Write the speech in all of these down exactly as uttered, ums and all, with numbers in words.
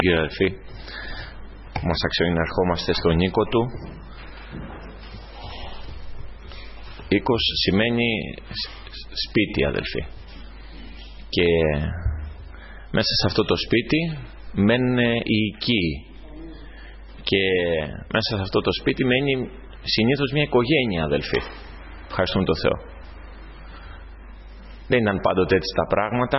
Κύριε αδελφοί, που μας αξιώνει να ερχόμαστε στον οίκο του. Οίκος σημαίνει σπίτι, αδελφοί, και μέσα σε αυτό το σπίτι μένουν οι οικοί, και μέσα σε αυτό το σπίτι μένει συνήθως μια οικογένεια, αδελφοί. Ευχαριστούμε τον Θεό. Δεν ήταν πάντοτε έτσι τα πράγματα,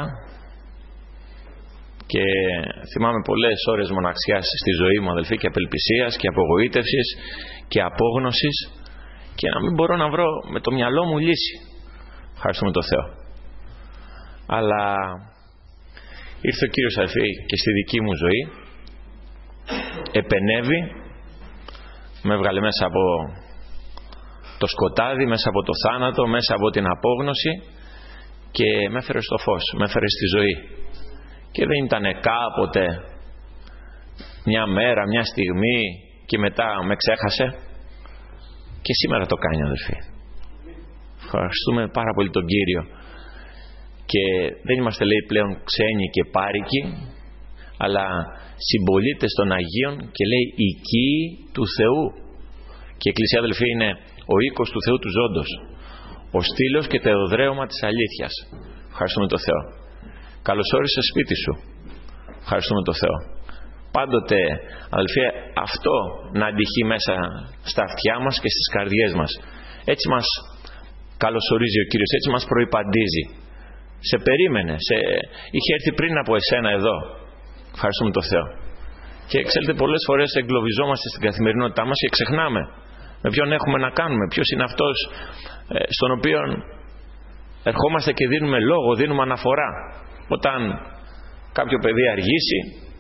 και θυμάμαι πολλές ώρες μοναξιάς στη ζωή μου, αδελφοί, και απελπισίας και απογοήτευσης και απόγνωσης, και να μην μπορώ να βρω με το μυαλό μου λύση. Ευχαριστούμε τον Θεό. Αλλά ήρθε ο Κύριος, αδελφοί, και στη δική μου ζωή επενέβη, με έβγαλε μέσα από το σκοτάδι, μέσα από το θάνατο, μέσα από την απόγνωση, και με έφερε στο φως, με έφερε στη ζωή. Και δεν ήταν κάποτε μια μέρα, μια στιγμή και μετά με ξέχασε. Και σήμερα το κάνει, αδελφοί. Ευχαριστούμε πάρα πολύ τον Κύριο. Και δεν είμαστε, λέει, πλέον ξένοι και πάρικοι, αλλά συμπολίτες των Αγίων, και λέει οικοί του Θεού. Και η Εκκλησία, αδελφοί, είναι ο οίκος του Θεού του ζώντος, ο στήλος και το εδραίωμα της αλήθειας. Ευχαριστούμε τον Θεό. Καλώς όρισες σπίτι σου. Ευχαριστούμε τον Θεό. Πάντοτε, αδελφοί, αυτό να αντυχεί μέσα στα αυτιά μας και στις καρδιές μας. Έτσι μας καλωσορίζει ο Κύριος, έτσι μας προϋπαντίζει. Σε περίμενε, σε... είχε έρθει πριν από εσένα εδώ. Ευχαριστούμε τον Θεό. Και ξέρετε, πολλές φορές εγκλωβιζόμαστε στην καθημερινότητά μας και ξεχνάμε με ποιον έχουμε να κάνουμε, ποιος είναι αυτός ε, στον οποίο ερχόμαστε και δίνουμε λόγο, δίνουμε αναφορά. Όταν κάποιο παιδί αργήσει,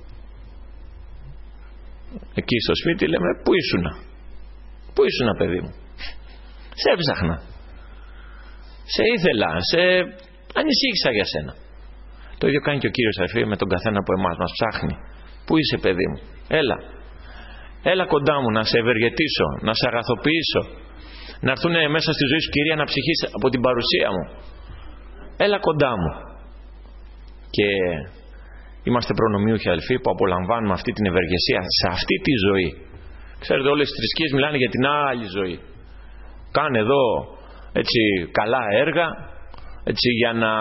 εκεί στο σπίτι λέμε, πού ήσουνα, πού ήσουνα παιδί μου, σε έψαχνα, σε ήθελα, σε ανησύχησα για σένα. Το ίδιο κάνει και ο Κύριος, αδελφοί, με τον καθένα από εμάς. Μας ψάχνει. Πού είσαι, παιδί μου, έλα, έλα κοντά μου, να σε ευεργετήσω, να σε αγαθοποιήσω, να έρθουν μέσα στη ζωή σου, Κυρία, να ψυχείς από την παρουσία μου. Έλα κοντά μου. Και είμαστε προνομιούχοι, αδελφοί, που απολαμβάνουμε αυτή την ευεργεσία σε αυτή τη ζωή. Ξέρετε, όλες οι θρησκείες μιλάνε για την άλλη ζωή. Κάνε εδώ έτσι καλά έργα, έτσι για να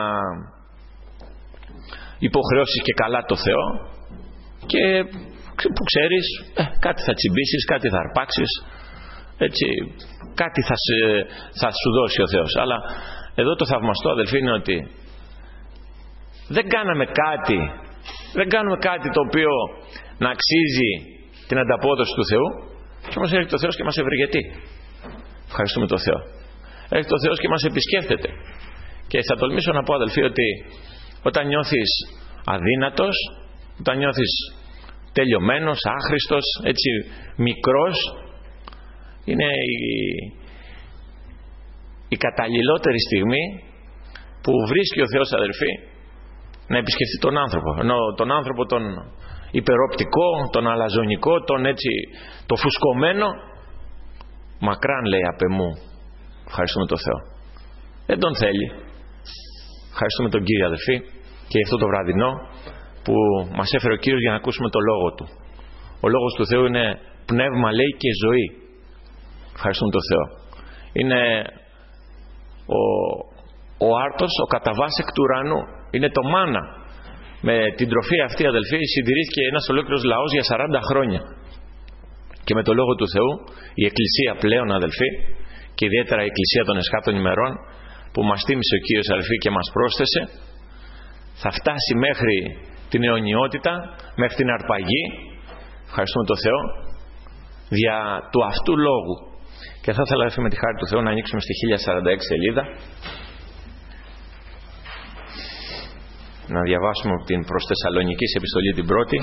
υποχρεώσεις και καλά το Θεό, και που ξέρεις, ε, κάτι θα τσιμπήσεις, κάτι θα αρπάξεις, έτσι, κάτι θα, σε, θα σου δώσει ο Θεός. Αλλά εδώ το θαυμαστό, αδελφοί, είναι ότι δεν κάναμε κάτι, δεν κάνουμε κάτι το οποίο να αξίζει την ανταπόδοση του Θεού, και όμως έρχεται ο Θεός και μας ευεργετεί. Ευχαριστούμε τον Θεό. Έρχεται ο Θεός και μας επισκέφτεται. Και θα τολμήσω να πω, αδελφοί, ότι όταν νιώθεις αδύνατος, όταν νιώθεις τελειωμένος, άχρηστος, έτσι μικρός, είναι η, η καταλληλότερη στιγμή που βρίσκει ο Θεός, αδελφοί, να επισκεφτεί τον άνθρωπο. Ενώ τον άνθρωπο τον υπεροπτικό, τον αλαζονικό, τον έτσι, το φουσκωμένο, μακράν, λέει, απ' εμού. Ευχαριστούμε τον Θεό. Δεν τον θέλει. Ευχαριστούμε τον Κύριο, αδελφοί, και αυτό το βραδινό που μας έφερε ο Κύριος για να ακούσουμε το Λόγο Του. Ο Λόγος του Θεού είναι πνεύμα, λέει, και ζωή. Ευχαριστούμε τον Θεό. Είναι ο, ο άρτος, ο κατά βάση εκ του ουρανού. Είναι το μάνα. Με την τροφή αυτή, αδελφοί, συντηρήθηκε ένας ολόκληρος λαός για σαράντα χρόνια. Και με το Λόγο του Θεού η Εκκλησία πλέον, αδελφοί, και ιδιαίτερα η Εκκλησία των Εσχάτων ημερών, που μας τίμησε ο Κύριος, αδελφοί, και μας πρόσθεσε, θα φτάσει μέχρι την αιωνιότητα, μέχρι την αρπαγή. Ευχαριστούμε τον Θεό δια του αυτού λόγου. Και θα ήθελα, αδελφοί, με τη χάρη του Θεού να ανοίξουμε στη χίλια σαράντα έξι σελίδα, να διαβάσουμε από την προς Θεσσαλονικής επιστολή την πρώτη,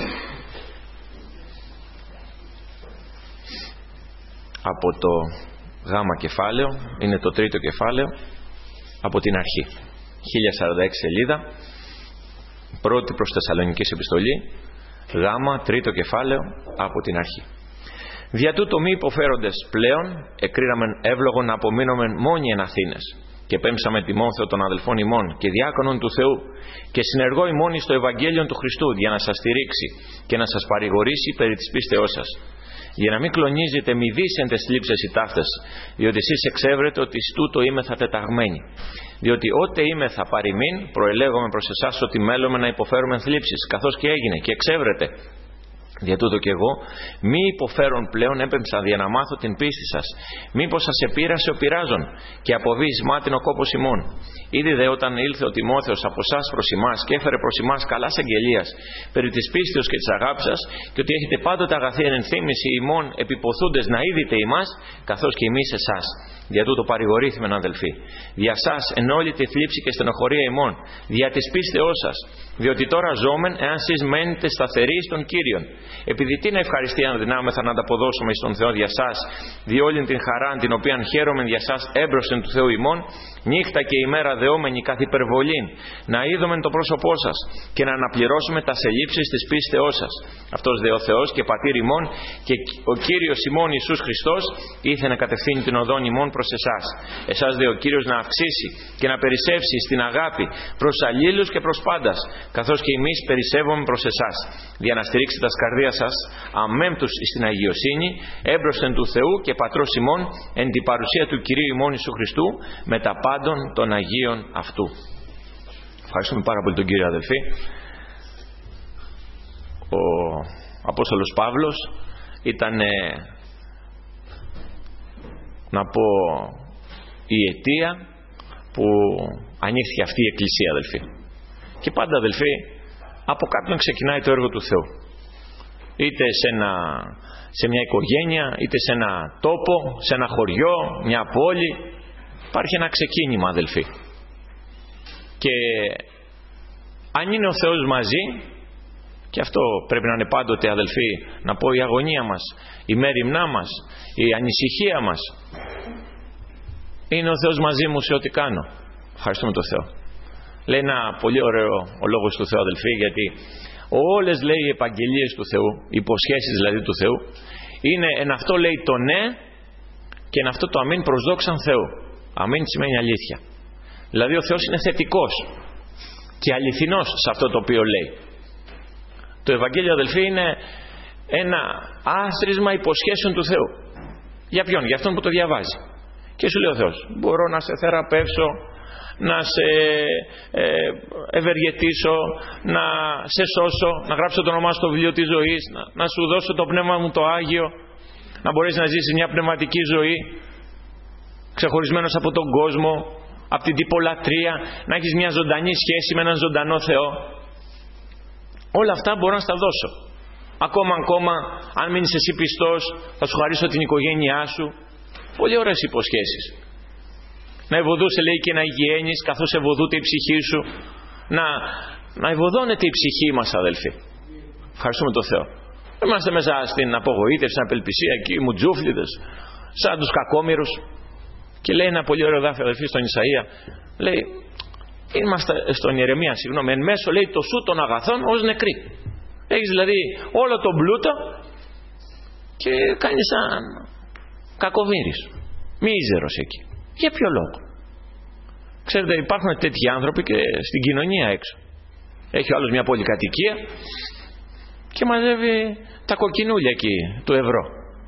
από το γάμα κεφάλαιο, είναι το τρίτο κεφάλαιο, από την αρχή. χίλια σαράντα έξι σελίδα, πρώτη προς Θεσσαλονικής επιστολή, γάμα, τρίτο κεφάλαιο, από την αρχή. Δια τούτο μη υποφέροντες πλέον, εκρίναμεν εύλογο να απομείνομεν μόνοι εν Αθήνες, και πέμψαμε Τιμόθεο των αδελφών ημών και διάκονον του Θεού και συνεργό ημών στο Ευαγγέλιο του Χριστού, για να σας στηρίξει και να σας παρηγορήσει περί της πίστεώς σας. Για να μην κλονίζετε μη δίσεντες θλίψες οι ταύτες, διότι εσείς εξεύρετε ότι εις τούτο είμαι θα τεταγμένοι. Διότι ότε είμαι θα παροιμήν, προελέγομαι προς εσάς ότι μέλομαι να υποφέρουμε θλίψεις, καθώς και έγινε και εξεύρετε. Δια τούτο κι εγώ, μη υποφέρον πλέον έπεμψα δια να μάθω την πίστη σας. Μήπως σας επήρασε ο πειράζων και αποβεί εις μάτιν ο κόπος ημών. Ήδη δε όταν ήλθε ο Τιμόθεος από εσάς προς εμάς και έφερε προς εμάς καλάς αγγελίας περί της πίστεως και της αγάπης σας, και ότι έχετε πάντοτε αγαθή ενενθύμηση ημών επιποθούντες να είδητε ημάς, καθώς και εμείς εσάς. Δια τούτο παρηγορήθημεν αδελφοί, δια σας εν όλη τη θλίψη και στενοχωρία ημών, δια της πίστεώς σας, διότι τώρα ζώμεν εάν σεις μένετε σταθεροί στον Κύριον. Επειδή τι να ευχαριστεί αν δυνάμεθα να ανταποδώσουμε στον Θεό δια σας, δι' όλην την χαρά την οποία χαίρομεν δια σας έμπροσθεν του Θεού ημών, νύχτα και ημέρα δεόμενοι καθ' υπερβολήν, να είδομεν το πρόσωπό σας και να αναπληρώσουμε τα σελήψεις της πίστεώς σας. Αυτός δε ο Θεός και πατήρ ημών και ο Κύριος ημών Ιησούς Χριστός ήθε να κατευθύνει την οδόν ημών προς εσάς. Εσάς δε ο Κύριος να αυξήσει και να περισσεύσει στην αγάπη προς αλλήλους και προς πάντας, καθώς και εμείς περισσεύουμε προς εσάς, για να στηρίξετε τα σκαρδία σας αμέμπτους στην αγιοσύνη, έμπροσθεν του Θεού και Πατρός ημών, εν την παρουσία του Κυρίου ημών Ιησού Χριστού, με τα πάντων των Αγίων αυτού. Ευχαριστούμε πάρα πολύ τον Κύριο, αδελφοί. Ο Απόστολος Παύλος ήταν, να πω, η αιτία που ανοίχθηκε αυτή η εκκλησία, αδελφοί. Και πάντα, αδελφοί, από κάποιον ξεκινάει το έργο του Θεού. Είτε σε, ένα, σε μια οικογένεια, είτε σε ένα τόπο, σε ένα χωριό, μια πόλη. Υπάρχει ένα ξεκίνημα, αδελφοί. Και αν είναι ο Θεός μαζί, και αυτό πρέπει να είναι πάντοτε, αδελφοί, να πω, η αγωνία μας, η μέριμνά μας, η ανησυχία μας, είναι ο Θεός μαζί μου σε ό,τι κάνω. Ευχαριστούμε τον Θεό. Λέει ένα πολύ ωραίο ο λόγος του Θεού, αδελφοί, γιατί όλες, λέει, οι επαγγελίες του Θεού, οι υποσχέσεις δηλαδή του Θεού, είναι εν αυτό, λέει, το ναι και εν αυτό το αμήν προς δόξαν Θεού. Αμήν σημαίνει αλήθεια. Δηλαδή ο Θεός είναι θετικός και αληθινός σε αυτό το οποίο λέει. Το Ευαγγέλιο, αδελφοί, είναι ένα άθροισμα υποσχέσεων του Θεού. Για ποιον? Για αυτόν που το διαβάζει. Και σου λέει ο Θεός, μπορώ να σε θεραπεύσω, να σε ε, ευεργετήσω, να σε σώσω, να γράψω το όνομά σου στο βιβλίο της ζωής, να, να σου δώσω το πνεύμα μου το Άγιο, να μπορείς να ζήσεις μια πνευματική ζωή, ξεχωρισμένος από τον κόσμο, από την τυπολατρεία, να έχεις μια ζωντανή σχέση με έναν ζωντανό Θεό. Όλα αυτά μπορώ να στα δώσω. Ακόμα ακόμα, αν μείνεις εσύ πιστός, θα σου χαρίσω την οικογένειά σου. Πολύ ωραίες υποσχέσεις. Να ευωδούσε, λέει, και να υγιένεις καθώς ευωδούται η ψυχή σου. Να, να ευωδώνεται η ψυχή μας, αδελφοί. Ευχαριστούμε τον Θεό. Είμαστε μέσα στην απογοήτευση, στην απελπισία, εκεί οι μουτζούφλιδες, σαν τους κακόμοιρους. Και λέει ένα πολύ ωραίο δάφιο, αδελφοί, στον Ισαΐα. Λέει, είμαστε στον Ιερεμία, συγγνώμη, εν μέσω, λέει, το σου των αγαθών ως νεκροί. Έχεις δηλαδή όλο τον πλούτο και κάνεις σαν κακοβύρης, μίζερος εκεί. Για ποιο λόγο? Ξέρετε, υπάρχουν τέτοιοι άνθρωποι και στην κοινωνία έξω. Έχει ο άλλος μια πολυκατοικία και μαζεύει τα κοκκινούλια εκεί του ευρώ.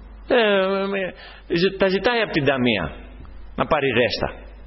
Ε, τα ζητάει από την ταμεία να πάρει ρέστα.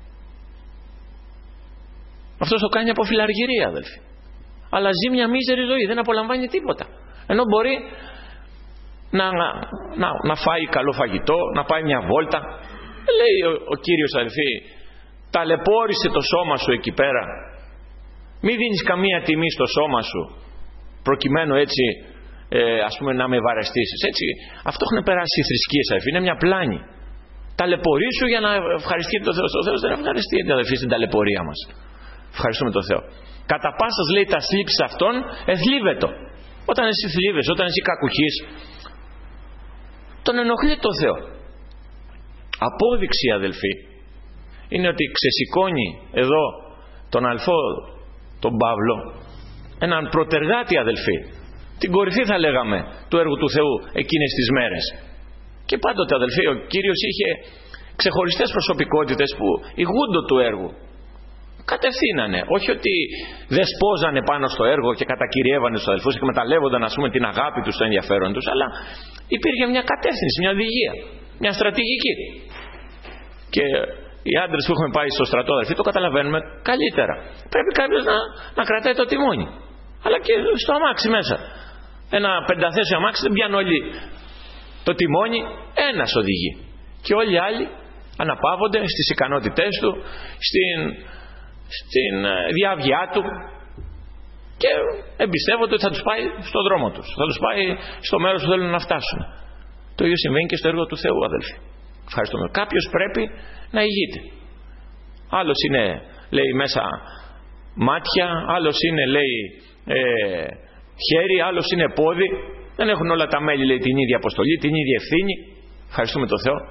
Αυτός το κάνει από φιλαργυρία, αδελφοί. Αλλά ζει μια μίζερη ζωή, δεν απολαμβάνει τίποτα. Ενώ μπορεί να, να, να φάει καλό φαγητό, να πάει μια βόλτα. Λέει ο, ο Κύριος, αδελφοί, ταλαιπώρησε το σώμα σου εκεί πέρα. Μην δίνεις καμία τιμή στο σώμα σου προκειμένου έτσι ε, ας πούμε να με βαρεστήσεις. Έτσι, αυτό έχουν περάσει οι θρησκείες, αδελφοί, είναι μια πλάνη. Ταλαιπωρήσου για να ευχαριστεί τον Θεό. Ο Θεός δεν ευχαριστεί, αδελφοί, στην ταλαιπωρία μας. Ευχαριστούμε τον Θεό. Κατά πάσας, λέει, τα θλίψεις αυτών εθλίβετο. Όταν εσύ θλίβεσαι, όταν εσύ κακουχείς, τον ενοχλεί το Θεό. Απόδειξη, αδελφοί, είναι ότι ξεσηκώνει εδώ τον αλφό, τον Παύλο, έναν προτεργάτη, αδελφοί, την κορυφή θα λέγαμε του έργου του Θεού εκείνες τις μέρες. Και πάντοτε, αδελφοί, ο Κύριος είχε ξεχωριστές προσωπικότητες που ηγούντο του έργου. Κατευθύνανε, όχι ότι δεσπόζανε πάνω στο έργο και κατακυριεύανε τους αδελφούς και εκμεταλλεύονταν, ας πούμε, την αγάπη τους, το ενδιαφέρον τους, αλλά υπήρχε μια κατεύθυνση, μια οδηγία, μια στρατηγική. Και οι άντρες που έχουμε πάει στο στρατό, αδελφοί, το καταλαβαίνουμε καλύτερα. Πρέπει κάποιος να, να κρατάει το τιμόνι, αλλά και στο αμάξι μέσα. Ένα πενταθέσιο αμάξι δεν πιάνουν όλοι το τιμόνι, ένας οδηγεί. Και όλοι οι άλλοι αναπαύονται στις ικανότητές του, στην, στην διάβγειά του και εμπιστεύονται ότι θα τους πάει στον δρόμο τους, θα τους πάει στο μέρος που θέλουν να φτάσουν. Το ίδιο συμβαίνει και στο έργο του Θεού, αδελφοί. Ευχαριστούμε. Κάποιος πρέπει να ηγείται. Άλλος είναι, λέει, μέσα μάτια, άλλος είναι, λέει, ε, χέρι, άλλος είναι πόδι. Δεν έχουν όλα τα μέλη, λέει, την ίδια αποστολή, την ίδια ευθύνη. Ευχαριστούμε τον Θεό.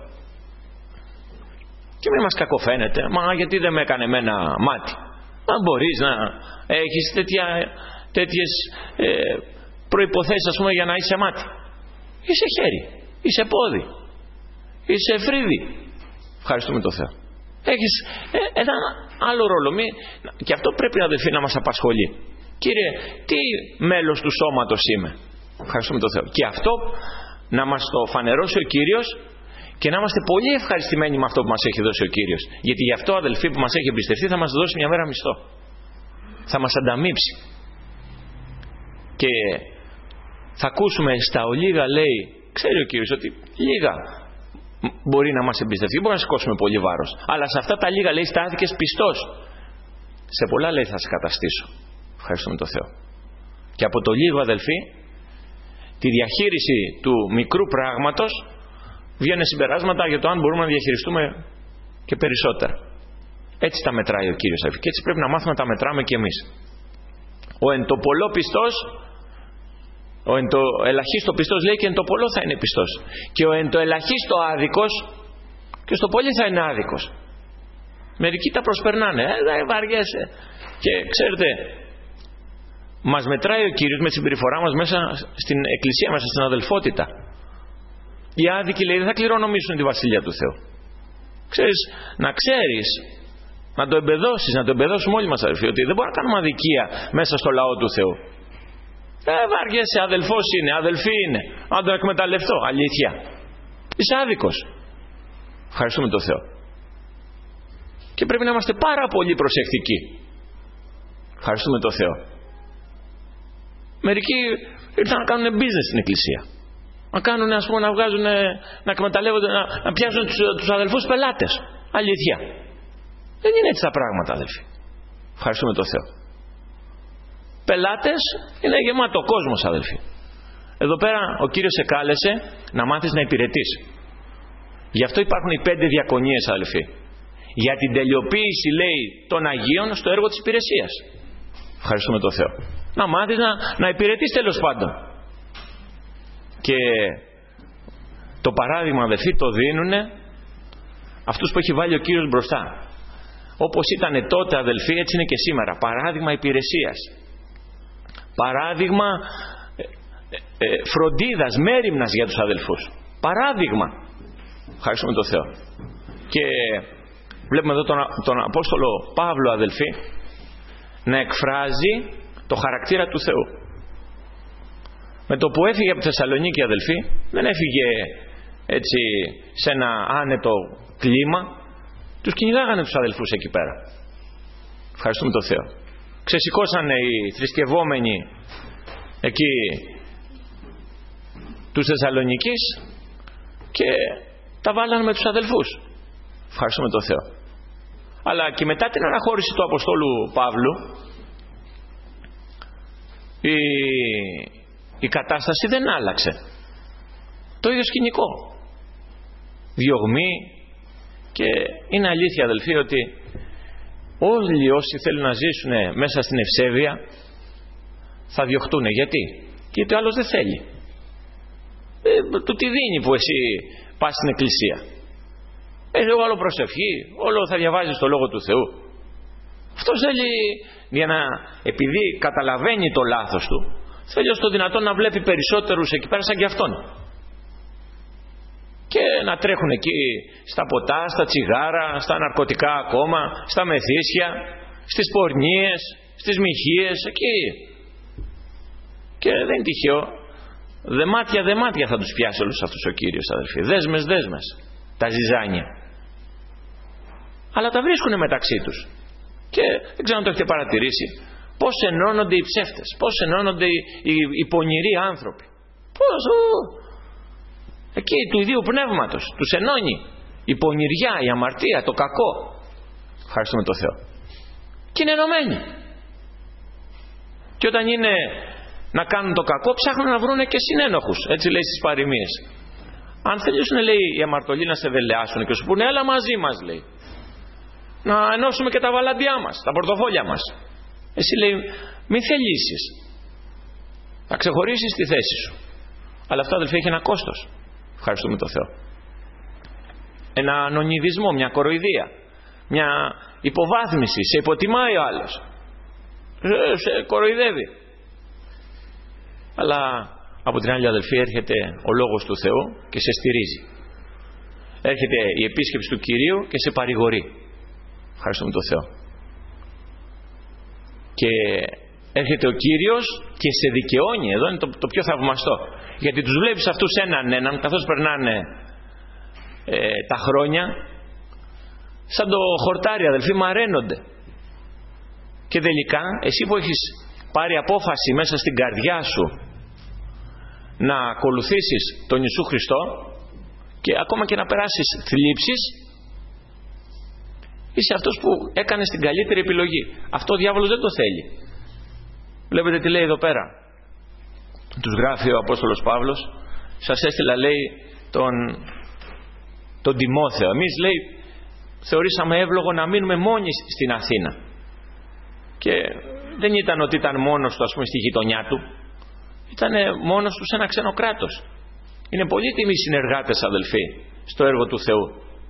Και μην μας κακοφαίνεται. Μα γιατί δεν με έκανε εμένα μάτι? Αν μπορείς να έχεις τέτοια, τέτοιες ε, προϋποθέσεις, ας πούμε, για να είσαι μάτι. Είσαι χέρι, είσαι πόδι, είσαι φρύδι. Ευχαριστούμε τον Θεό. Έχεις ε, ένα άλλο ρόλο. Μη, και αυτό πρέπει, αδελφοί, να μας απασχολεί. Κύριε, τι μέλος του σώματος είμαι? Ευχαριστούμε τον Θεό. Και αυτό να μας το φανερώσει ο Κύριος και να είμαστε πολύ ευχαριστημένοι με αυτό που μας έχει δώσει ο Κύριος. Γιατί γι' αυτό, αδελφοί, που μας έχει εμπιστευτεί, θα μας δώσει μια μέρα μισθό. Θα μας ανταμείψει. Και θα ακούσουμε στα ολίγα, λέει, ξέρει ο Κύριος ότι λίγα μπορεί να μας εμπιστευτεί, μπορεί να σηκώσουμε πολύ βάρος. Αλλά σε αυτά τα λίγα, λέει, στάθηκες πιστός. Σε πολλά, λέει, θα σε καταστήσω. Ευχαριστούμε τον Θεό. Και από το λίγο, αδελφοί, τη διαχείριση του μικρού πράγματος βγαίνουν συμπεράσματα για το αν μπορούμε να διαχειριστούμε και περισσότερα. Έτσι τα μετράει ο Κύριος, αδελφοί. Και έτσι πρέπει να μάθουμε να τα μετράμε και εμείς. Ο εν το πολλό πιστός, ο εν το ελαχίστο πιστός, λέει, και εν το πολλό θα είναι πιστός. Και ο εν το ελαχίστο άδικος και στο πολύ θα είναι άδικος. Μερικοί τα προσπερνάνε, ε, δεν βαριέσαι. Και ξέρετε, μας μετράει ο Κύριος με τη συμπεριφορά μας μέσα στην εκκλησία, μέσα στην αδελφότητα. Οι άδικοι, λέει, δεν θα κληρονομήσουν τη Βασιλεία του Θεού. Ξέρεις, να ξέρεις, να το εμπεδώσεις, να το εμπεδώσουμε όλοι μας, αδελφοί, ότι δεν μπορούμε να κάνουμε αδικία μέσα στο λαό του Θεού. Ε, βαριέσαι, αδελφός είναι, αδελφή είναι, αν τον εκμεταλλευτώ, αλήθεια. Είσαι άδικος. Ευχαριστούμε τον Θεό. Και πρέπει να είμαστε πάρα πολύ προσεκτικοί. Ευχαριστούμε τον Θεό. Μερικοί ήρθαν να κάνουν business στην εκκλησία. Να κάνουν, ας πούμε, να βγάζουν, να εκμεταλλεύονται, να, να πιάσουν τους, τους αδελφούς πελάτες. Αλήθεια. Δεν είναι έτσι τα πράγματα, αδελφοί. Ευχαριστούμε τον Θεό. Πελάτες είναι γεμάτο κόσμος, αδελφοί. Εδώ πέρα ο Κύριος σε κάλεσε να μάθεις να υπηρετείς. Γι' αυτό υπάρχουν οι πέντε διακονίες, αδελφοί. Για την τελειοποίηση, λέει, των Αγίων στο έργο της υπηρεσίας. Ευχαριστούμε τον Θεό. Να μάθεις να, να υπηρετείς, τέλος πάντων. Και το παράδειγμα, αδελφοί, το δίνουνε αυτούς που έχει βάλει ο Κύριος μπροστά. Όπως ήταν τότε, αδελφοί, έτσι είναι και σήμερα. Παράδειγμα υπηρεσίας. Παράδειγμα ε, ε, φροντίδας, μέριμνας για τους αδελφούς. Παράδειγμα. Ευχαριστούμε τον Θεό. Και βλέπουμε εδώ τον, τον Απόστολο Παύλο, αδελφοί, να εκφράζει το χαρακτήρα του Θεού. Με το που έφυγε από τη Θεσσαλονίκη, αδελφοί, δεν έφυγε έτσι σε ένα άνετο κλίμα. Τους κυνηγάγανε τους αδελφούς εκεί πέρα. Ευχαριστούμε τον Θεό. Ξεσηκώσανε οι θρησκευόμενοι εκεί τους Θεσσαλονικής και τα βάλανε με τους αδελφούς. Ευχαριστούμε τον Θεό. Αλλά και μετά την αναχώρηση του Αποστόλου Παύλου, η, η κατάσταση δεν άλλαξε. Το ίδιο σκηνικό. Διωγμή. Και είναι αλήθεια, αδελφοί, ότι όλοι όσοι θέλουν να ζήσουν μέσα στην ευσέβεια θα διωχτούν. Γιατί? Γιατί ο άλλος δεν θέλει. Ε, του τι δίνει που εσύ πας στην εκκλησία? Έχει όλο προσευχή, όλο θα διαβάζεις το Λόγο του Θεού. Αυτός θέλει, για να, επειδή καταλαβαίνει το λάθος του, θέλει ως το δυνατόν να βλέπει περισσότερους εκεί πέρα σαν και αυτόν. και να τρέχουν εκεί στα ποτά, στα τσιγάρα, στα ναρκωτικά ακόμα, στα μεθύσια, στις πορνίες, στις μοιχείες, εκεί. Και δεν είναι τυχαίο. Δεμάτια δεμάτια θα τους πιάσει όλους αυτούς ο Κύριος, αδελφοί. Δέσμες δέσμες, τα ζυζάνια. Αλλά τα βρίσκουν μεταξύ τους. Και δεν ξέρω αν το έχετε παρατηρήσει, πώς ενώνονται οι ψεύτες, πώς ενώνονται οι, οι, οι πονηροί άνθρωποι. Πώς, ου, εκεί του ιδίου πνεύματος τους ενώνει η πονηριά, η αμαρτία, το κακό. Ευχαριστούμε τον Θεό. Και είναι ενωμένοι. Και όταν είναι να κάνουν το κακό, ψάχνουν να βρουν και συνένοχους. Έτσι λέει στις παροιμίες. Αν θέλουν, λέει, οι αμαρτωλοί να σε δελεάσουν και σου πούνε, έλα μαζί μας, λέει, να ενώσουμε και τα βαλάντια μας, τα πορτοφόλια μας. Εσύ, λέει, μην θελήσεις. Θα ξεχωρίσεις τη θέση σου. Αλλά αυτό, αδελφοί, έχει ένα κόστος. Ευχαριστούμε τον Θεό. Ένα ανονιδισμό, μια κοροϊδία, μια υποβάθμιση. Σε υποτιμάει ο άλλος. Σε, σε κοροϊδεύει. Αλλά από την άλλη, αδελφοί, έρχεται ο Λόγος του Θεού και σε στηρίζει. Έρχεται η επίσκεψη του Κυρίου και σε παρηγορεί. Ευχαριστούμε τον Θεό. Και έρχεται ο Κύριος και σε δικαιώνει. Εδώ είναι το, το πιο θαυμαστό. Γιατί τους βλέπεις αυτούς έναν έναν, καθώς περνάνε ε, τα χρόνια, σαν το χορτάρι, αδελφοί, μαραίνονται. Και τελικά εσύ που έχεις πάρει απόφαση μέσα στην καρδιά σου να ακολουθήσεις τον Ιησού Χριστό και ακόμα και να περάσεις θλίψεις, είσαι αυτός που έκανες την καλύτερη επιλογή. Αυτό ο διάβολος δεν το θέλει. Βλέπετε τι λέει εδώ πέρα. Τους γράφει ο Απόστολος Παύλος, σας έστειλα, λέει, τον, τον Τιμόθεο. Εμείς, λέει, θεωρήσαμε εύλογο να μείνουμε μόνοι στην Αθήνα. Και δεν ήταν ότι ήταν μόνος του, ας πούμε, στη γειτονιά του. Ήταν μόνος του σε ένα ξένο κράτος. Είναι πολύτιμοι συνεργάτες, αδελφοί, στο έργο του Θεού.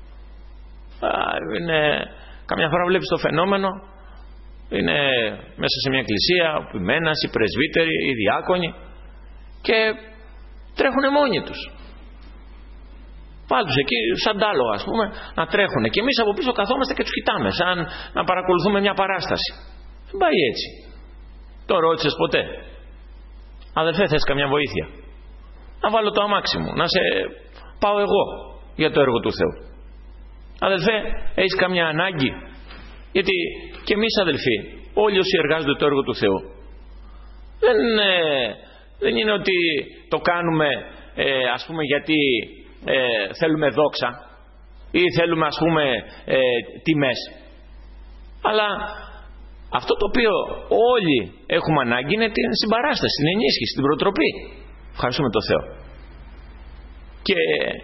Είναι, καμιά φορά βλέπεις το φαινόμενο, είναι μέσα σε μια εκκλησία ο ποιμένας, οι πρεσβύτεροι, οι διάκονοι, και τρέχουνε μόνοι τους. Πάλι τους εκεί σαν τάλογα, ας πούμε, να τρέχουνε, και εμείς από πίσω καθόμαστε και τους κοιτάμε σαν να παρακολουθούμε μια παράσταση. Δεν πάει έτσι. Το ρώτησες ποτέ? Αδελφέ, θες καμιά βοήθεια? Να βάλω το αμάξι μου, να σε πάω εγώ για το έργο του Θεού. Αδελφέ, έχεις καμιά ανάγκη? Γιατί και εμείς, αδελφοί, όλοι όσοι εργάζονται το έργο του Θεού, δεν, ε, δεν είναι ότι το κάνουμε ε, ας πούμε γιατί ε, θέλουμε δόξα ή θέλουμε, ας πούμε, ε, τιμές. Αλλά αυτό το οποίο όλοι έχουμε ανάγκη είναι την συμπαράσταση, την ενίσχυση, την προτροπή. Ευχαριστούμε τον Θεό. Και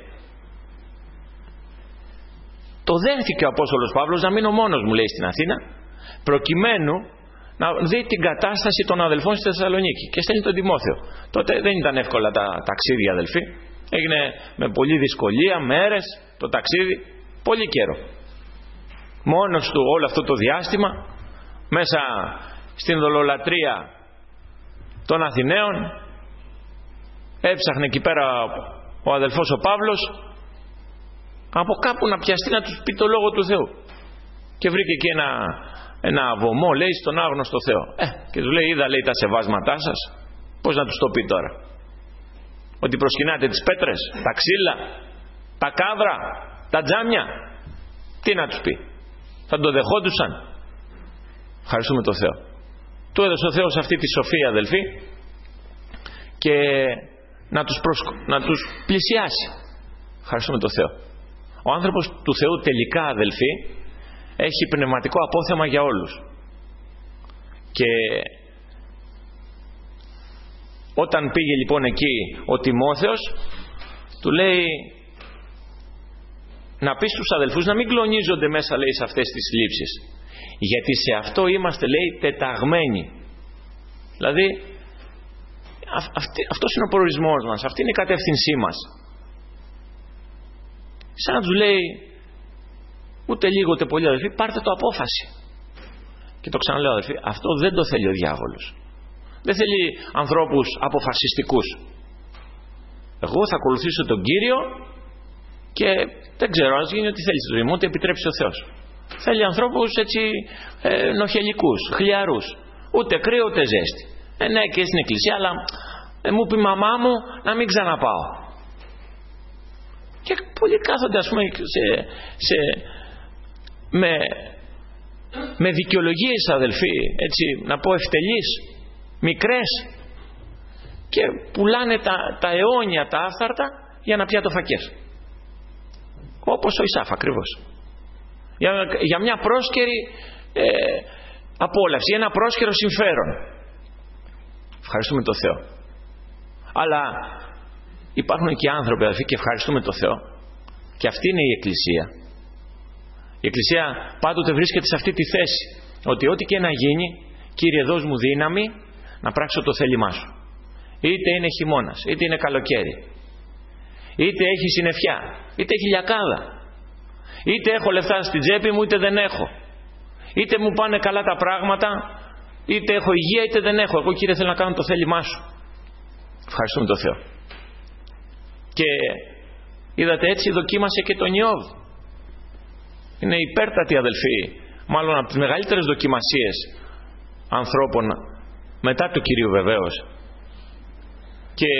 το δέχτηκε ο Απόστολος Παύλος να μείνω μόνος μου, λέει, στην Αθήνα, προκειμένου να δει την κατάσταση των αδελφών στη Θεσσαλονίκη, και στέλνει τον Τιμόθεο. Τότε δεν ήταν εύκολα τα ταξίδια, αδελφοί. Έγινε με πολλή δυσκολία, μέρες το ταξίδι, πολύ καιρό. Μόνος του όλο αυτό το διάστημα, μέσα στην δολολατρεία των Αθηναίων, έψαχνε εκεί πέρα ο αδελφός ο Παύλος από κάπου να πιαστεί να τους πει το λόγο του Θεού, και βρήκε εκεί ένα, ένα βωμό, λέει, στον άγνωστο Θεό. Ε, και του λέει, είδα, λέει, τα σεβάσματά σας. Πώς να τους το πει τώρα? Ότι προσκυνάτε τις πέτρες, τα ξύλα, τα κάδρα, τα τζάμια? Τι να τους πει? Θα το δεχόντουσαν? Ευχαριστούμε τον Θεό. Του έδωσε ο Θεός αυτή τη σοφία, αδελφοί, και να τους, προσκ... να τους πλησιάσει. Ευχαριστούμε τον Θεό. Ο άνθρωπος του Θεού τελικά, αδελφοί, έχει πνευματικό απόθεμα για όλους. Και όταν πήγε λοιπόν εκεί ο Τιμόθεος, του λέει να πει στους αδελφούς να μην κλονίζονται μέσα, λέει, σε αυτές τις θλίψεις, γιατί σε αυτό είμαστε, λέει, τεταγμένοι. Δηλαδή αυτή, αυτός είναι ο προορισμός μας, αυτή είναι η κατεύθυνσή μας. Σαν να τους λέει, ούτε λίγο ούτε πολύ, αδελφοί, πάρτε το απόφαση. Και το ξαναλέω, αδελφοί, αυτό δεν το θέλει ο διάβολος. Δεν θέλει ανθρώπους αποφασιστικούς. Εγώ θα ακολουθήσω τον Κύριο Και δεν ξέρω, ας γίνει ό,τι θέλει στη ζωή μου, ό,τι επιτρέψει ο Θεός. Θέλει ανθρώπους έτσι ε, νοχελικούς, χλιαρούς. Ούτε κρύο ούτε ζέστη. Ε, ναι, και στην εκκλησία, αλλά ε, μου πει η μαμά μου να μην ξαναπάω. Και πολλοί κάθονται, ας πούμε, σε, σε, με, με δικαιολογίες, αδελφοί, έτσι, να πω ευτελείς, μικρές, και πουλάνε τα, τα αιώνια, τα άφθαρτα, για να πιάτω φακές. Όπως ο Ισάφ ακριβώς. Για, για μια πρόσκαιρη ε, απόλαυση, ένα πρόσκαιρο συμφέρον. Ευχαριστούμε τον Θεό. Αλλά υπάρχουν και άνθρωποι, αδελφοί, και ευχαριστούμε τον Θεό. Και αυτή είναι η Εκκλησία. Η Εκκλησία πάντοτε βρίσκεται σε αυτή τη θέση. Ότι ό,τι και να γίνει, Κύριε, δώσ' μου δύναμη να πράξω το θέλημά σου. Είτε είναι χειμώνας, είτε είναι καλοκαίρι, είτε έχει συννεφιά, είτε έχει λιακάδα, είτε έχω λεφτά στην τσέπη μου, είτε δεν έχω, είτε μου πάνε καλά τα πράγματα, είτε έχω υγεία, είτε δεν έχω. Εγώ, Κύριε, θέλω να κάνω το θέλημά σου. Ευχαριστούμε τον Θεό. Και είδατε, έτσι δοκίμασε και τον Ιώβ. Είναι υπέρτατη, αδελφοί, μάλλον από τις μεγαλύτερες δοκιμασίες ανθρώπων μετά του Κυρίου, βεβαίως. Και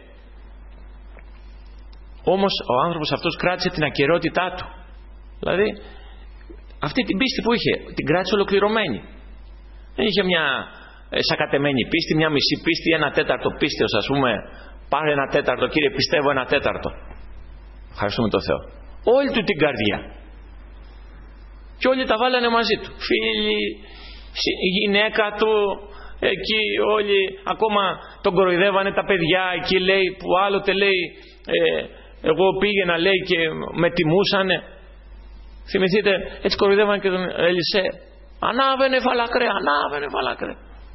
όμως ο άνθρωπος αυτός κράτησε την ακεραιότητά του. Δηλαδή αυτή την πίστη που είχε, την κράτησε ολοκληρωμένη. Δεν είχε μια σακατεμένη πίστη, μια μισή πίστη, ένα τέταρτο πίστεως, ας πούμε. Πάρε ένα τέταρτο, Κύριε, πιστεύω ένα τέταρτο. Ευχαριστούμε τον Θεό. Όλη του την καρδιά. Και όλοι τα βάλανε μαζί του. Φίλοι, η γυναίκα του, εκεί όλοι, ακόμα τον κοροϊδεύανε τα παιδιά. Εκεί λέει, που άλλοτε λέει, ε, εγώ πήγαινα, λέει, και με τιμούσανε. Θυμηθείτε, έτσι κοροϊδεύανε και τον Ελισέ. Ανάβαινε φαλακρέ, ανάβαινε φαλακρέ.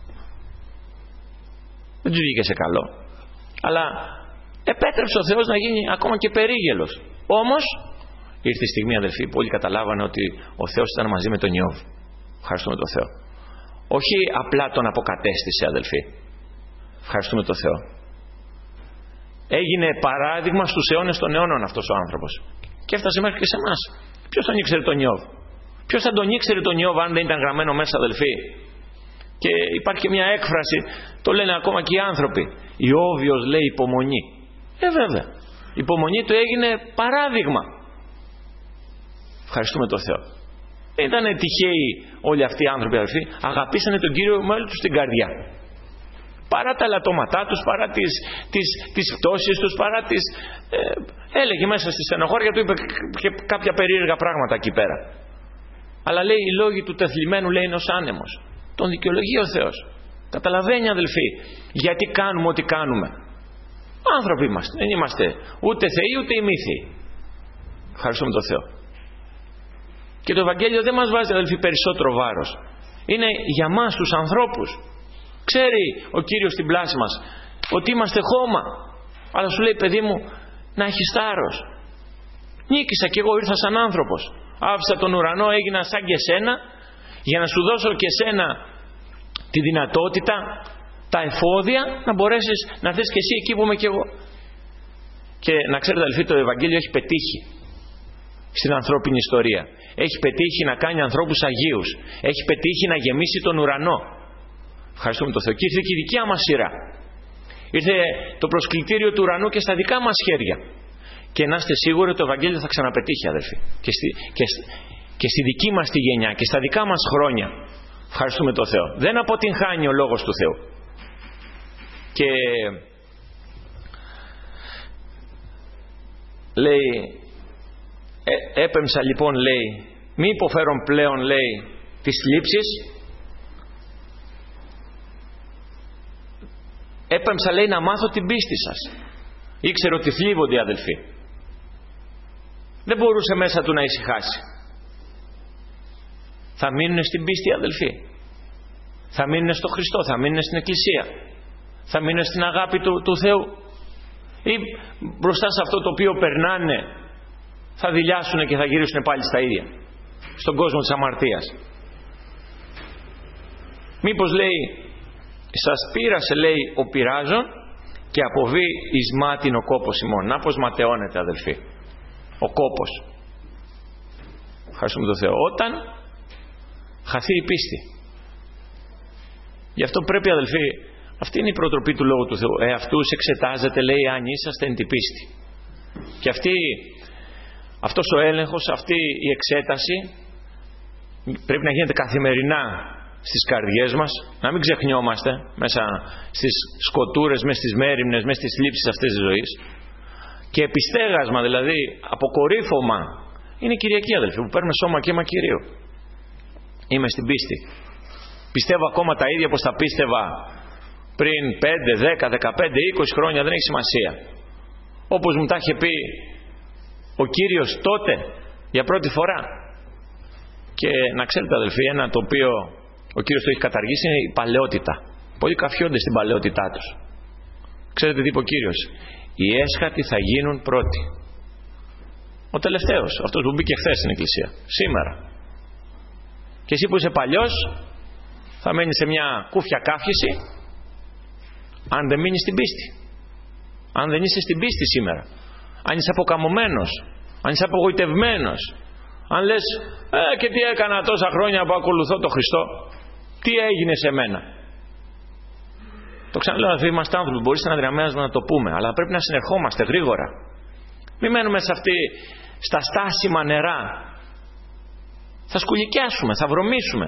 Δεν τους βγήκε σε καλό. Αλλά επέτρεψε ο Θεός να γίνει ακόμα και περίγελος. Όμως ήρθε η στιγμή, αδελφοί, που όλοι καταλάβανε ότι ο Θεός ήταν μαζί με τον Ιώβ. Ευχαριστούμε τον Θεό. Όχι απλά τον αποκατέστησε, αδελφοί. Ευχαριστούμε τον Θεό. Έγινε παράδειγμα στους αιώνες των αιώνων αυτός ο άνθρωπος. Και έφτασε μέχρι και σε εμάς. Ποιος τον ήξερε τον Ιώβ? Ποιος θα τον ήξερε τον Ιώβ αν δεν ήταν γραμμένο μέσα, αδελφοί? Και υπάρχει και μια έκφραση, το λένε ακόμα και οι άνθρωποι. Ιώβιος, λέει, υπομονή. Ε, βέβαια. Η υπομονή του έγινε παράδειγμα. Ευχαριστούμε τον Θεό. Δεν ήταν τυχαίοι όλοι αυτοί οι άνθρωποι, αδελφοί. Αγαπήσανε τον Κύριο με όλη τους την καρδιά. Παρά τα λατώματά τους, παρά τις, τις, τις πτώσεις τους, παρά τις... Ε, έλεγε μέσα στη στενοχώρια του, είπε και κάποια περίεργα πράγματα εκεί πέρα. Αλλά λέει, οι λόγοι του τεθλιμμένου, λέει, είναι ως άνεμος. Τον δικαιολογεί ο Θεός. Καταλαβαίνει, αδελφοί, γιατί κάνουμε ό,τι κάνουμε. Άνθρωποι είμαστε. Δεν είμαστε ούτε θεοί ούτε ημίθειοι. Ευχαριστούμε τον Θεό. Και το Ευαγγέλιο δεν μας βάζει, αδελφοί, περισσότερο βάρος. Είναι για μας τους ανθρώπους. Ξέρει ο Κύριος στην πλάση μας ότι είμαστε χώμα. Αλλά σου λέει, παιδί μου, να έχεις θάρρος. Νίκησα κι εγώ, ήρθα σαν άνθρωπος. Άφησα τον ουρανό, έγινα σαν και σένα, για να σου δώσω και σένα τη δυνατότητα, τα εφόδια, να μπορέσεις να θες και εσύ εκεί που είμαι κι εγώ. Και να ξέρετε, αδελφοί, το Ευαγγέλιο έχει πετύχει στην ανθρώπινη ιστορία. Έχει πετύχει να κάνει ανθρώπους αγίους. Έχει πετύχει να γεμίσει τον ουρανό. Ευχαριστούμε τον Θεό. Και ήρθε και η δικιά μας σειρά. Ήρθε το προσκλητήριο του ουρανού και στα δικά μας χέρια. Και να είστε σίγουροι ότι το Ευαγγέλιο θα ξαναπετύχει, αδελφοί. Και στη, και, και στη δική μας τη γενιά και στα δικά μας χρόνια. Ευχαριστούμε τον Θεό. Δεν αποτυγχάνει ο λόγος του Θεού. Και λέει, ε, έπεμψα λοιπόν, λέει, μη υποφέρον πλέον, λέει, τις θλίψεις. Έπεμψα, λέει, να μάθω την πίστη σας. Ήξερε ότι θλίβονται οι αδελφοί. Δεν μπορούσε μέσα του να ησυχάσει. Θα μείνουν στην πίστη, αδελφοί. Θα μείνουν στο Χριστό, θα μείνουν στην Εκκλησία. Θα μείνουν στην αγάπη του, του Θεού. Ή μπροστά σε αυτό το οποίο περνάνε θα δειλιάσουν και θα γυρίσουν πάλι στα ίδια. Στον κόσμο της αμαρτίας. Μήπως, λέει, σας πείρασε, λέει, ο πειράζων και αποβεί εις μάτιν ο κόπος ημών. Να πως ματαιώνεται, αδελφοί. ο κόπος. Ευχαριστούμε τον Θεό. Όταν χαθεί η πίστη. Γι' αυτό πρέπει, αδελφοί, αυτή είναι η προτροπή του Λόγου του Θεού. Ε, αυτούς εξετάζετε, λέει, αν είσαστε εν την πίστη. Και αυτή, αυτός ο έλεγχος, αυτή η εξέταση πρέπει να γίνεται καθημερινά στις καρδιές μας, να μην ξεχνιόμαστε μέσα στις σκοτούρες, μέσα στις μέριμνες, μέσα στις λήψεις αυτής της ζωής. Και επιστέγασμα, δηλαδή αποκορύφωμα, είναι η Κυριακή, αδελφοί, που παίρνουμε σώμα και αίμα Κυρίου. Είμαι στην πίστη. Πιστεύω ακόμα τα ίδια πως τα πίστευα πριν πέντε, δέκα, δεκαπέντε, είκοσι χρόνια, δεν έχει σημασία. Όπως μου τα είχε πει ο Κύριος τότε, για πρώτη φορά. Και να ξέρετε, αδελφοί, ένα το οποίο ο Κύριος το έχει καταργήσει είναι η παλαιότητα. Πολλοί καφιόνται στην παλαιότητά τους. Ξέρετε τι είπε ο Κύριος? Οι έσχατοι θα γίνουν πρώτοι. Ο τελευταίος, αυτός που μπήκε χθες στην εκκλησία, σήμερα. Και εσύ που είσαι παλιός, θα μένεις σε μια κούφια καύχηση, αν δεν μείνεις στην πίστη. Αν δεν είσαι στην πίστη σήμερα. Αν είσαι αποκαμωμένος, αν είσαι απογοητευμένος, αν λες, ε, και τι έκανα τόσα χρόνια που ακολουθώ τον Χριστό, τι έγινε σε μένα? Το ξαναλέω, αδελφοί, είμαστε άνθρωποι, μπορεί στην αδυναμία να το πούμε, αλλά πρέπει να συνερχόμαστε γρήγορα. Μην μένουμε σε αυτή, στα στάσιμα νερά. Θα σκουλικιάσουμε, θα βρωμίσουμε.